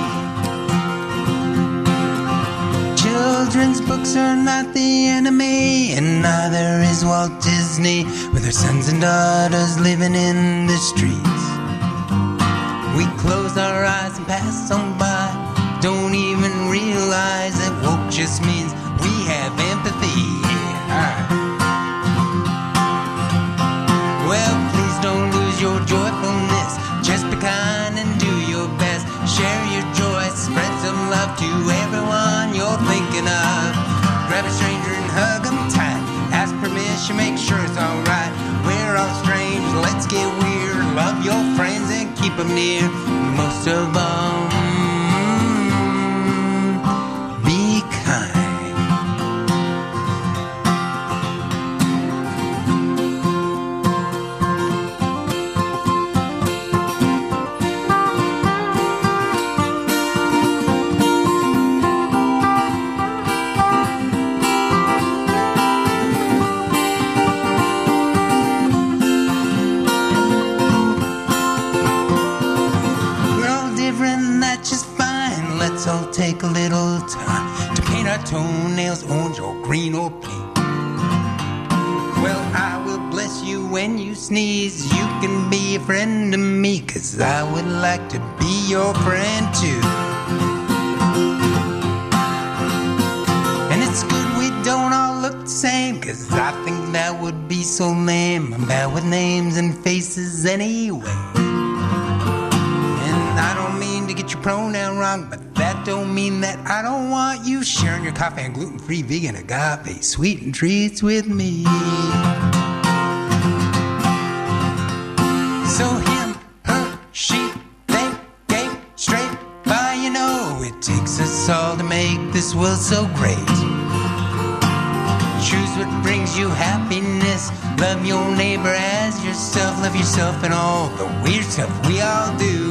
Children's books are not the enemy, and neither is Walt Disney, with their sons and daughters living in the streets. We close our eyes and pass on by, don't even realize that woke just means we have empathy. Yeah. get weird. Love your friends and keep them near. Most of all, be kind. Take a little time to paint our toenails orange or green or pink. Well, I will bless you when you sneeze. You can be a friend to me, 'cause I would like to be your friend too. And it's good we don't all look the same, 'cause I think that would be so lame. I'm bad with names and faces anyway. And I don't mean to get your pronoun wrong, but that don't mean that I don't want you sharing your coffee and gluten-free vegan agave sweetened treats with me. So him, her, she, they, gay, straight, by you know it takes us all to make this world so great. Choose what brings you happiness. Love your neighbor as yourself. Love yourself and all the weird stuff we all do.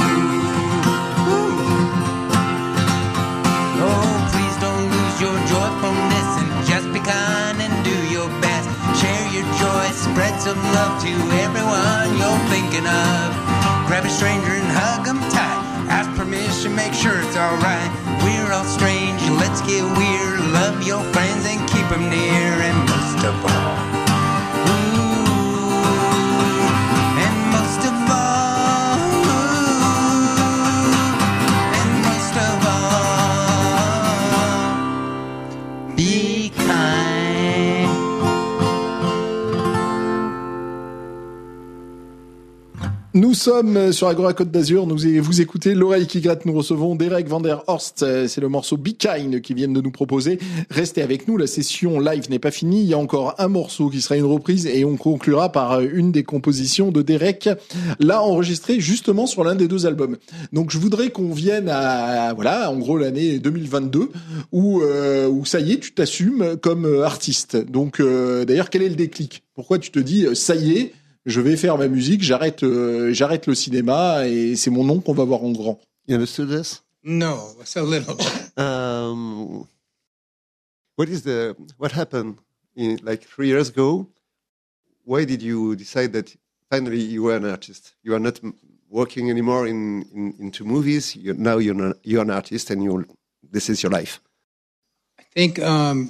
Oh, please don't lose your joyfulness and just be kind and do your best. Share your joy, spread some love to everyone you're thinking of. Grab a stranger and hug them tight. Ask permission, make sure it's alright. We're all strange, let's get weird. Love your friends and keep them near. And most of all, nous sommes sur Agora Côte d'Azur, nous, vous écoutez L'Oreille qui gratte, nous recevons Derek van der Horst, c'est le morceau Be Kind qu'ils viennent de nous proposer. Restez avec nous, la session live n'est pas finie, il y a encore un morceau qui sera une reprise et on conclura par une des compositions de Derek, là enregistrée justement sur l'un des deux albums. Donc je voudrais qu'on vienne à, voilà, en gros l'année deux mille vingt-deux, où, euh, où ça y est, tu t'assumes comme artiste. Donc euh, d'ailleurs, quel est le déclic ? Pourquoi tu te dis, ça y est, je vais faire ma musique, j'arrête, euh, j'arrête le cinéma et c'est mon nom qu'on va voir en grand. You understood this? No, it's a little. um, what is the what happened in like three years ago? Why did you decide that finally you were an artist? You are not working anymore in, in into movies. You're, now you're not, you're an artist and you this is your life. I think um,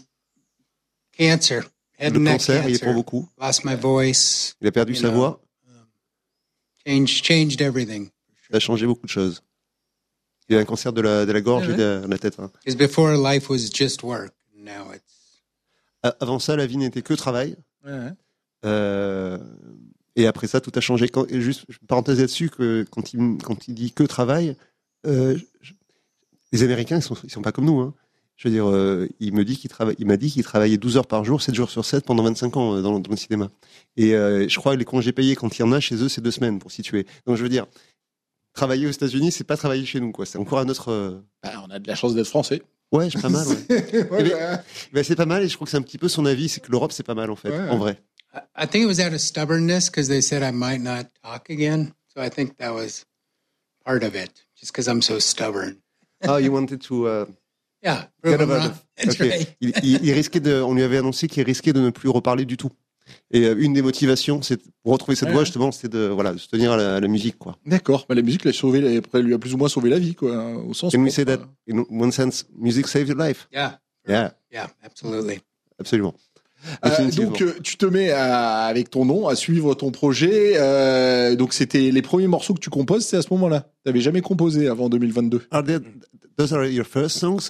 cancer. Head Le and neck cancer, cancer. il est pour beaucoup. Lost my voice. Il a perdu sa know, voix. Um, changed, changed everything. Ça a changé beaucoup de choses. Il a un cancer de la, de la gorge Ouais, et de la tête. Hein. Because before life was just work. Now it's. Avant ça, la vie n'était que travail. Ouais. Euh, et après ça, tout a changé. Quand, juste une parenthèse là-dessus, que quand il, quand il dit que travail, euh, je, les Américains, ils sont, ils sont pas comme nous. Hein. Je veux dire, euh, il me dit qu'il travaille, il m'a dit qu'il travaillait douze heures par jour, sept jours sur sept pendant vingt-cinq ans euh, dans, dans le cinéma. Et euh, je crois que les congés payés, quand il y en a chez eux, c'est deux semaines pour situer. Donc je veux dire, travailler aux États-Unis, c'est pas travailler chez nous, quoi. C'est encore un autre. Euh... Bah, on a de la chance d'être français. Ouais, c'est pas mal. Ouais. ouais, mais, bah... bah, c'est pas mal, et je crois que c'est un petit peu son avis, c'est que l'Europe, c'est pas mal en fait, ouais. en vrai. I think it was out of stubbornness because they said I might not talk again. So I think that was part of it, just because I'm so stubborn. Oh, you wanted to. Uh... Yeah, prove them wrong. That's Okay. right. il, il, il risquait de, on lui avait annoncé qu'il risquait de ne plus reparler du tout. Et euh, une des motivations, c'est pour retrouver cette ouais. voix justement, c'était de voilà, de se tenir à la, à la musique, quoi. D'accord, bah, la musique l'a sauvé, après, lui a plus ou moins sauvé la vie, quoi, au sens. Can we say that in one sense, music saved your life? Yeah. Yeah. Yeah, absolutely. Absolument. Euh, donc euh, tu te mets à, avec ton nom à suivre ton projet. Euh, donc c'était les premiers morceaux que tu composes, c'est à ce moment-là. Tu n'avais jamais composé avant deux mille vingt-deux. Are there, those are your first songs,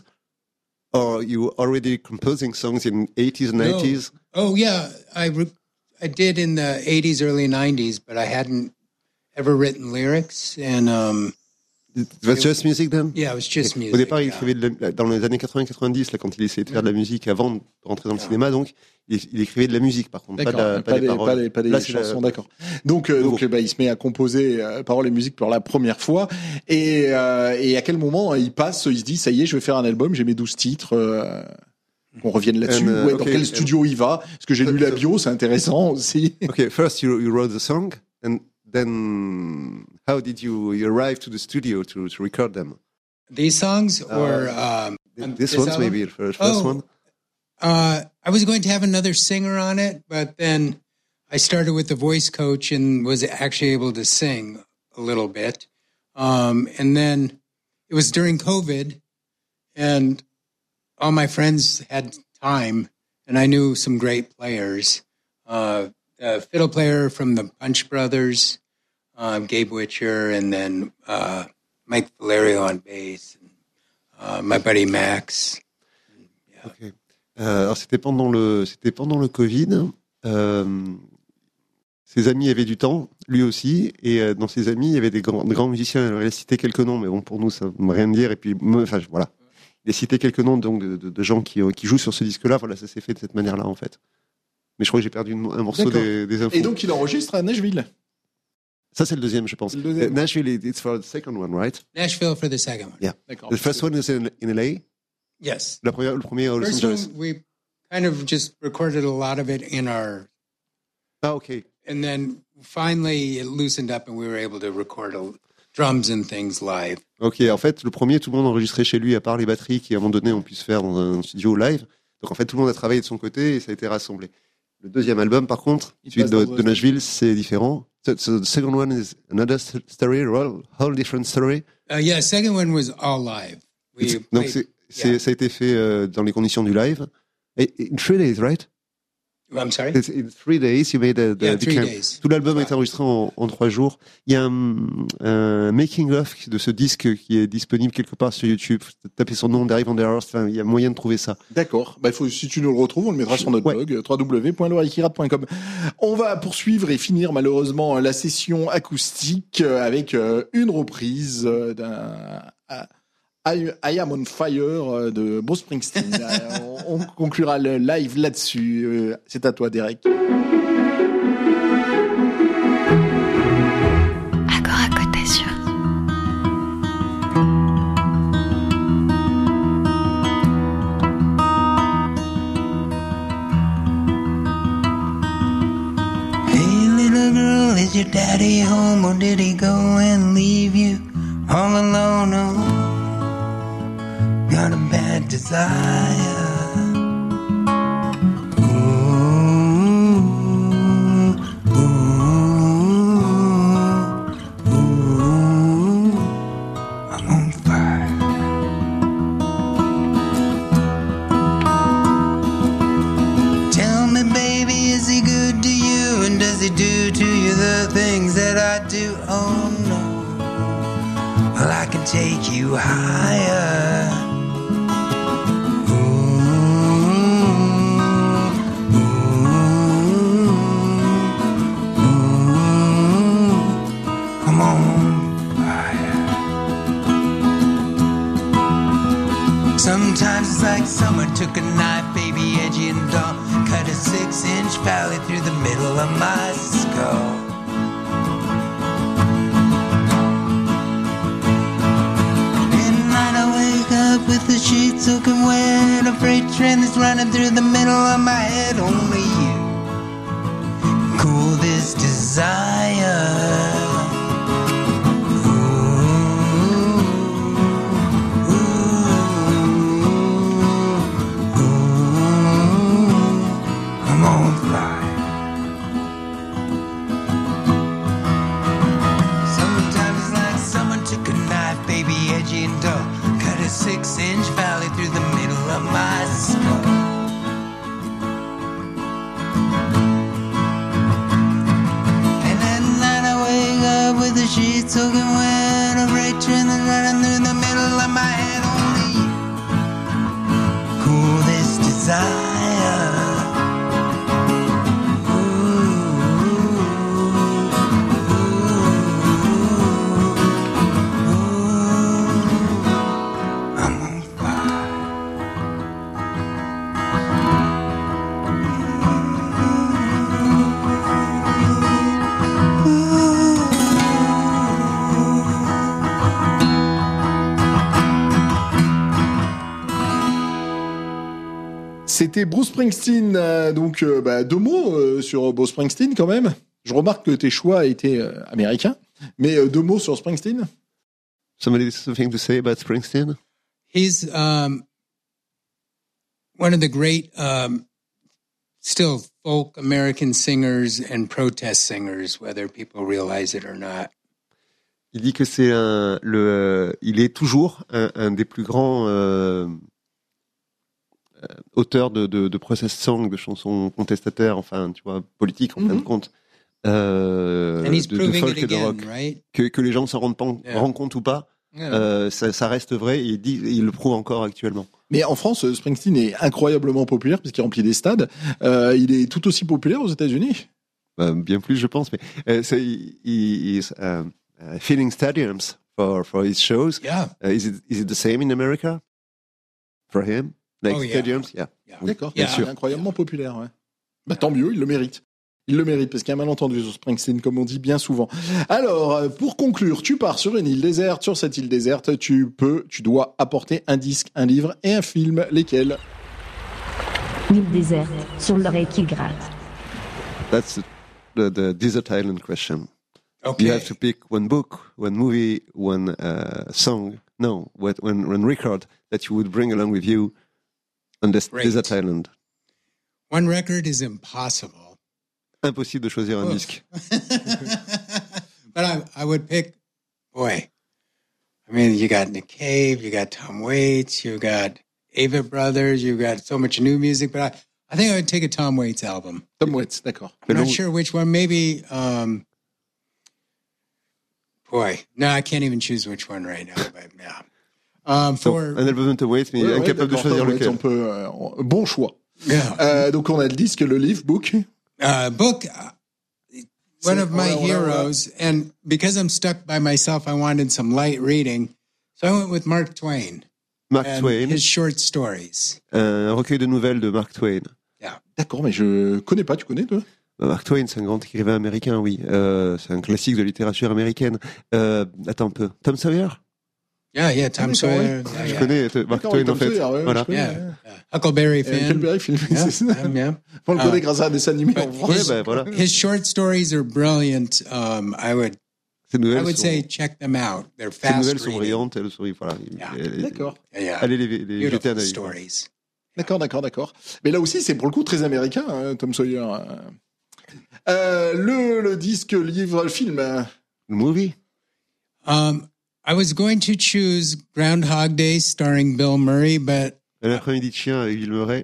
or you already composing songs in eighties and nineties? No. Oh yeah, I re- I did in the eighties, early nineties, but I hadn't ever written lyrics. And um, It was just music then? Yeah, it was just music. Au départ, il yeah. écrivait de la, dans les années quatre-vingts quatre-vingt-dix, là, quand il essayait de faire de la musique avant de rentrer dans le cinéma, donc, il, il écrivait de la musique, par contre, pas, de la, pas, pas des, des paroles. Pas des, pas des là, chansons, la... d'accord. Donc, euh, donc, bah, il se met à composer euh, paroles et musique pour la première fois. Et, euh, et à quel moment il passe, il se dit, ça y est, je vais faire un album, j'ai mes douze titres. Euh, qu'on revienne là-dessus. And, uh, ouais, okay, dans quel studio il va? Parce que j'ai lu la bio, c'est intéressant aussi. Okay, first you, you wrote the song, and then how did you, you arrive to the studio to, to record them? These songs, or uh, um, this, this one's album? Maybe the first, first oh, one. Uh, I was going to have another singer on it, but then I started with the voice coach and was actually able to sing a little bit. Um, and then it was during COVID, and all my friends had time, and I knew some great players. Uh, a fiddle player from the Punch Brothers, uh, Gabe Witcher, and then uh, Mike Valerio on bass, and uh, my buddy Max. Yeah. Okay. Euh, alors c'était pendant le, c'était pendant le Covid. Euh, ses amis avaient du temps, lui aussi, et euh, dans ses amis, il y avait des grands, de grands musiciens. Alors, il a cité quelques noms, mais bon, pour nous, ça ne veut rien dire. Et puis, enfin, voilà. Il a cité quelques noms donc de, de, de gens qui, qui jouent sur ce disque-là. Voilà, ça s'est fait de cette manière-là, en fait. Mais je crois que j'ai perdu un morceau des, des infos. Et donc, il enregistre à Nashville. Ça, c'est le deuxième, je pense. Le deuxième. Nashville, it's for the second one, right? Nashville for the second one. Yeah. D'accord. The first one is in, in L A? Yes. La première, le premier à Los First Angeles. one, we kind of just recorded a lot of it in our... Ah, okay. And then finally, it loosened up and we were able to record a, drums and things live. Ok, en fait, le premier, tout le monde enregistrait chez lui, à part les batteries qui, à un moment donné, on puisse faire dans un studio live. Donc, en fait, tout le monde a travaillé de son côté et ça a été rassemblé. Le deuxième album, par contre, celui de, de Nashville, c'est différent. So, so the second one is another story, a whole different story. Uh, yeah, second one was all live. We Donc, played, c'est, c'est, yeah. ça a été fait euh, dans les conditions du live. Et, in three days, right? I'm sorry? It's in three days, you made the, the, yeah, the three camp. days. Tout l'album a été enregistré en, en trois jours. Il y a un, un making-of de ce disque qui est disponible quelque part sur YouTube. Tapez son nom, Dave Vanderhorst. Enfin, il y a moyen de trouver ça. D'accord. Bah, faut, si tu nous le retrouves, on le mettra sur notre ouais. blog, w w w point loreille qui rate point com. On va poursuivre et finir malheureusement la session acoustique avec une reprise d'un... I, I Am on Fire de Bruce Springsteen. on, on conclura le live là-dessus. C'est à toi, Derek. Agora Côte d'Azur. Hey little girl, is your daddy home or did he go and leave you all alone? Oh, got a bad desire. Ooh, ooh, ooh, I'm on fire. Tell me, baby, is he good to you? And does he do to you the things that I do? Oh no, well I can take you higher. Sometimes it's like someone took a knife, baby, edgy and dull, cut a six-inch valley through the middle of my skull. At night I wake up with the sheets soaking wet, a freight train that's running through the middle of my head. Only you can cool this desire. Six-inch valley through the middle of my skull. And at night I wake up with the sheets soaking wet, a freight train that's running through the middle of my head. Only you cool this desire. Ooh, ooh, ooh, ooh. C'était Bruce Springsteen, euh, donc euh, bah, deux mots euh, sur Bruce Springsteen quand même. Je remarque que tes choix étaient euh, américains, mais euh, deux mots sur Springsteen. Somebody something to say about Springsteen? He's um, one of the great, um, still folk American singers and protest singers, whether people realize it or not. Il dit que c'est un, le, il est toujours un, un des plus grands euh, euh, auteurs de, de, de protest songs, de chansons contestataires, enfin, tu vois, politiques en mm-hmm. fin de compte, euh, And he's de, proving de folk it et de again, rock. Right? Que, que les gens s'en rendent, pas, Yeah. rendent compte ou pas, Yeah. euh, ça, ça reste vrai et il, dit, il le prouve encore actuellement. Mais en France, Springsteen est incroyablement populaire puisqu'il remplit des stades. Euh, il est tout aussi populaire aux États-Unis. Euh, bien plus, je pense, mais euh, c'est, il, il is um, uh, filling stadiums for for his shows. Yeah. Uh, is it is it the same in America for him? Like Oh, yeah. stadiums, yeah. Yeah. D'accord, Yeah. il est incroyablement populaire. Ouais. Bah, tant mieux, il le mérite. Il le mérite parce qu'il y a un malentendu sur Springsteen, comme on dit bien souvent. Alors, pour conclure, tu pars sur une île déserte. Sur cette île déserte, tu peux, tu dois apporter un disque, un livre et un film. Lesquels? L'île déserte, sur l'oreille qui gratte. That's the, the, the desert island question. Okay. You have to pick one book, one movie, one uh, song. No, what one one record that you would bring along with you on this Great. desert island. One record is impossible. Impossible de choisir un Oof. disque. But I, I would pick, boy, I mean, you got Nick Cave, you got Tom Waits, you got Avett Brothers, you got so much new music, but I, I think I would take a Tom Waits album. Tom Waits, d'accord. I'm not long- sure which one. Maybe, um, boy, no, I can't even choose which one right now. But yeah, um, So, for un album de Tom Waits, mais Ouais, ouais, incapable de d'accord, choisir Tom Waits, lequel. on peut, euh, bon choix. yeah, Euh, donc on a le disque, le livre, book. uh, book. Uh, one of my Hold on, hold on, hold on. heroes, and because I'm stuck by myself, I wanted some light reading, so I went with Mark Twain Mark and Twain, his short stories. un recueil de nouvelles de Mark Twain. D'accord, mais je connais pas, tu connais toi? Mark Twain, c'est un grand écrivain américain, oui. Euh, c'est un classique de littérature américaine. Euh, attends un peu. Tom Sawyer? Yeah, yeah, Tom d'accord, Sawyer. ouais. Yeah, Je yeah. connais euh, Mark D'accord, Twain, oui, Tom en fait. Sawyer, ouais, voilà. je connais. Yeah, yeah. Huckleberry Et Finn. Huckleberry Finn, Yeah, c'est ça. yeah, yeah. On le Ah. connaît grâce à un dessin animé en But France. Ouais, his, bah, voilà. his short stories are brilliant. Um, I would, Ces I nouvelles, would sont, say check them out. They're ces fast nouvelles sont reading. brillantes. Elles sont, voilà. Yeah. Elles- D'accord. Yeah, yeah. Allez les, les jeter un Beautiful œil. stories. D'accord, d'accord, d'accord. Mais là aussi, c'est pour le coup très américain, hein, Tom Sawyer. Euh, le, le disque, le livre, le film. euh, Le movie? Um, I was going to choose Groundhog Day starring Bill Murray, but Un après-midi de chien avec Bill Murray.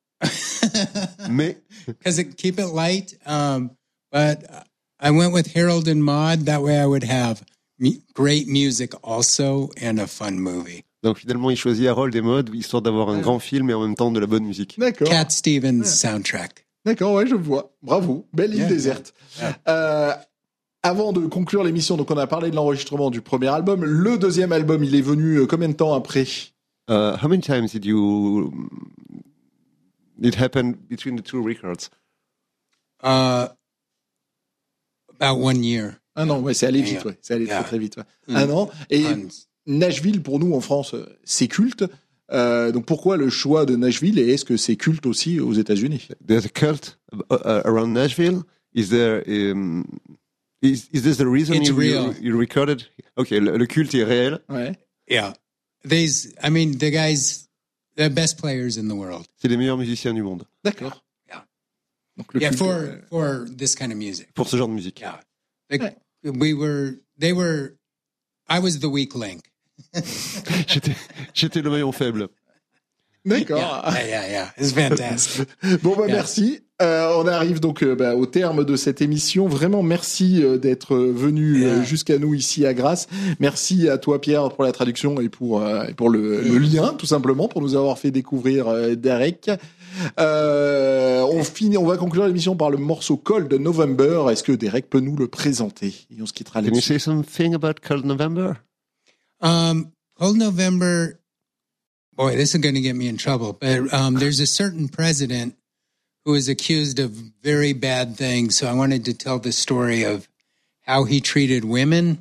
Mais because it keep it light. Um, but I went with Harold and Maude. That way, I would have mu- great music also and a fun movie. donc finalement, il choisit Harold et Maude, histoire d'avoir un grand film et en même temps de la bonne musique. D'accord. Cat Stevens soundtrack. D'accord, ouais, je vois. Bravo. Belle île Yeah, déserte. yeah. Euh, avant de conclure l'émission, donc on a parlé de l'enregistrement du premier album. Le deuxième album, il est venu euh, combien de temps après? Uh, how many times did you... It happened between the two records? Uh, about one year. Un an, ouais, c'est allé vite, Yeah. ouais. C'est allé Yeah. très très vite. Ouais. Mm. Un an. Et Tons. Nashville, pour nous, en France, euh, c'est culte. Euh, donc pourquoi le choix de Nashville et est-ce que c'est culte aussi aux États-Unis? There's a cult uh, uh, around Nashville. Is there... Um, is, is this the reason It's you, real. you, you recorded? Ok, le, le culte est réel. Ouais. Yeah. These, I mean, the guys, the best players in the world. C'est les meilleurs musiciens du monde. D'accord. Yeah. Donc le Yeah, culte, for euh, for this kind of music. Pour ce genre de musique. Yeah. Like, we were, they were, I was the weak link. J'étais, j'étais le maillon faible. D'accord. Yeah, yeah, yeah, yeah. It's fantastic. Bon, bah, Yeah. merci. Euh, on arrive donc euh, bah, au terme de cette émission. Vraiment, merci euh, d'être venu euh, Yeah. jusqu'à nous ici à Grasse. Merci à toi, Pierre, pour la traduction et pour, euh, et pour le, le lien, tout simplement, pour nous avoir fait découvrir euh, Derek. Euh, on finit, on va conclure l'émission par le morceau Cold November. Est-ce que Derek peut nous le présenter? Et on se quittera Can you là-dessus. say something about Cold November? Um, Cold November, boy, this is going to get me in trouble. But um, there's a certain president who is accused of very bad things. So I wanted to tell the story of how he treated women,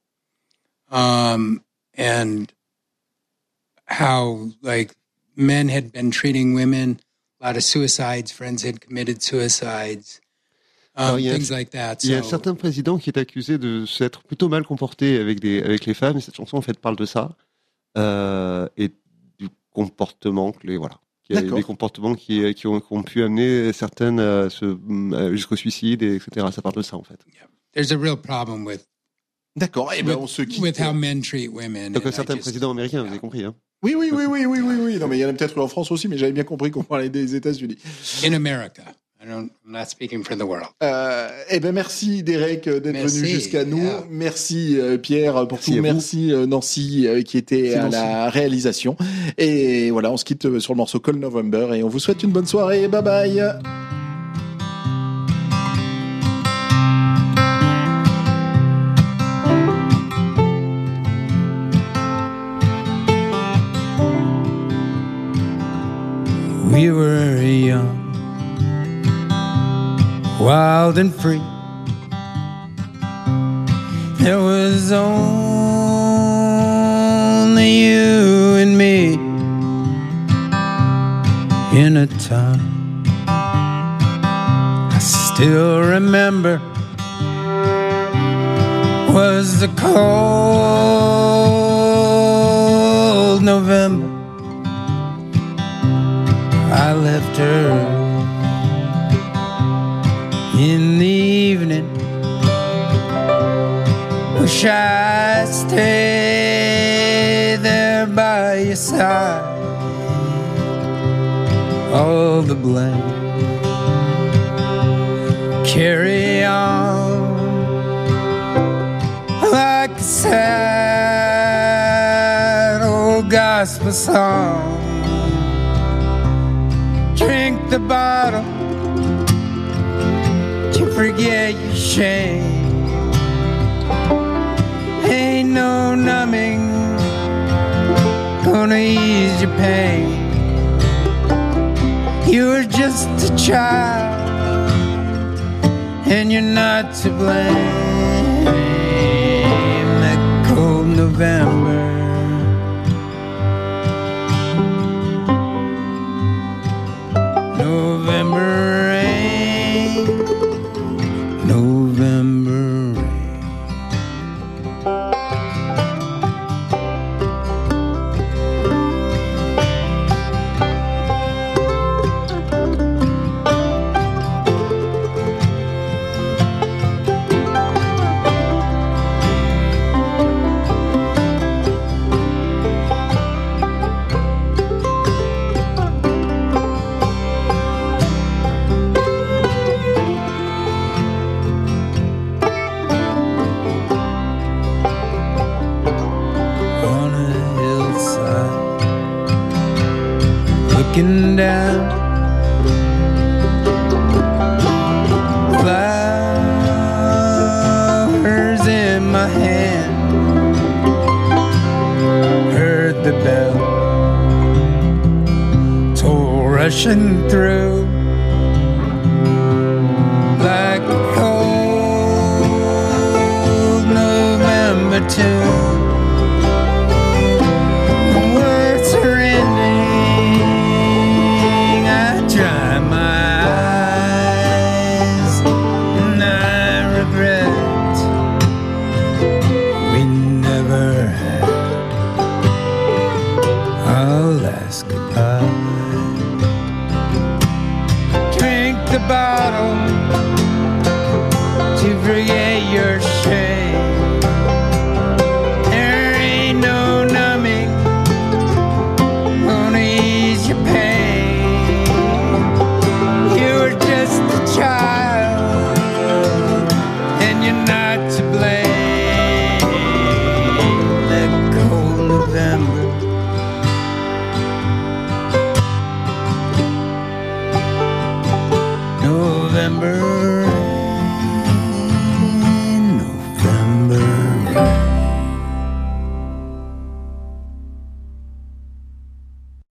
um, and how like men had been treating women a lot of suicides. Friends had committed suicides. Um, Alors, il y a things un, like that. Il y a un So- certain président qui est accusé de s'être plutôt mal comporté avec, des, avec les femmes, et cette chanson en fait parle de ça, euh, et du comportement, que les, voilà, qui a, des comportements qui, qui, ont, qui ont pu amener certaines à se, à, jusqu'au suicide, et etc. Ça parle de ça en fait. Yeah. There's a real problem with, D'accord, et ben with, on se quitte. with how men treat women. Donc un and I certain just- président américain, vous avez compris, hein. Oui, oui, oui, oui, oui, oui, oui. Non, mais il y en a peut-être en France aussi, mais j'avais bien compris qu'on parlait des États-Unis. In America. I don't, I'm not speaking for the world. Euh, eh ben merci Derek d'être Merci, venu jusqu'à nous. yeah. Merci euh, Pierre pour Merci tout. à vous. Merci euh, Nancy euh, qui était Merci, à la réalisation. Et voilà, on se quitte euh, sur le morceau Cold November et on vous souhaite une bonne soirée. Bye bye. We were young, wild and free. There was only you and me in a time I still remember was the cold November. I left her in the evening. Wish I'd stay there by your side. All the blame, carry on like a sad old gospel song. Drink the bottle to forget your shame. Ain't no numbing gonna ease your pain. You were just a child and you're not to blame. That cold November, November rain, November rain. On a hillside, looking down, flowers in my hand, heard the bell toll rushing through like a cold November tune. Words are ending. I dry my eyes and I regret we never had our last goodbye. Drink the bottle to forget your shame. There ain't no numbing gonna ease your pain. You were just a child and you're not to blame. That cold November, November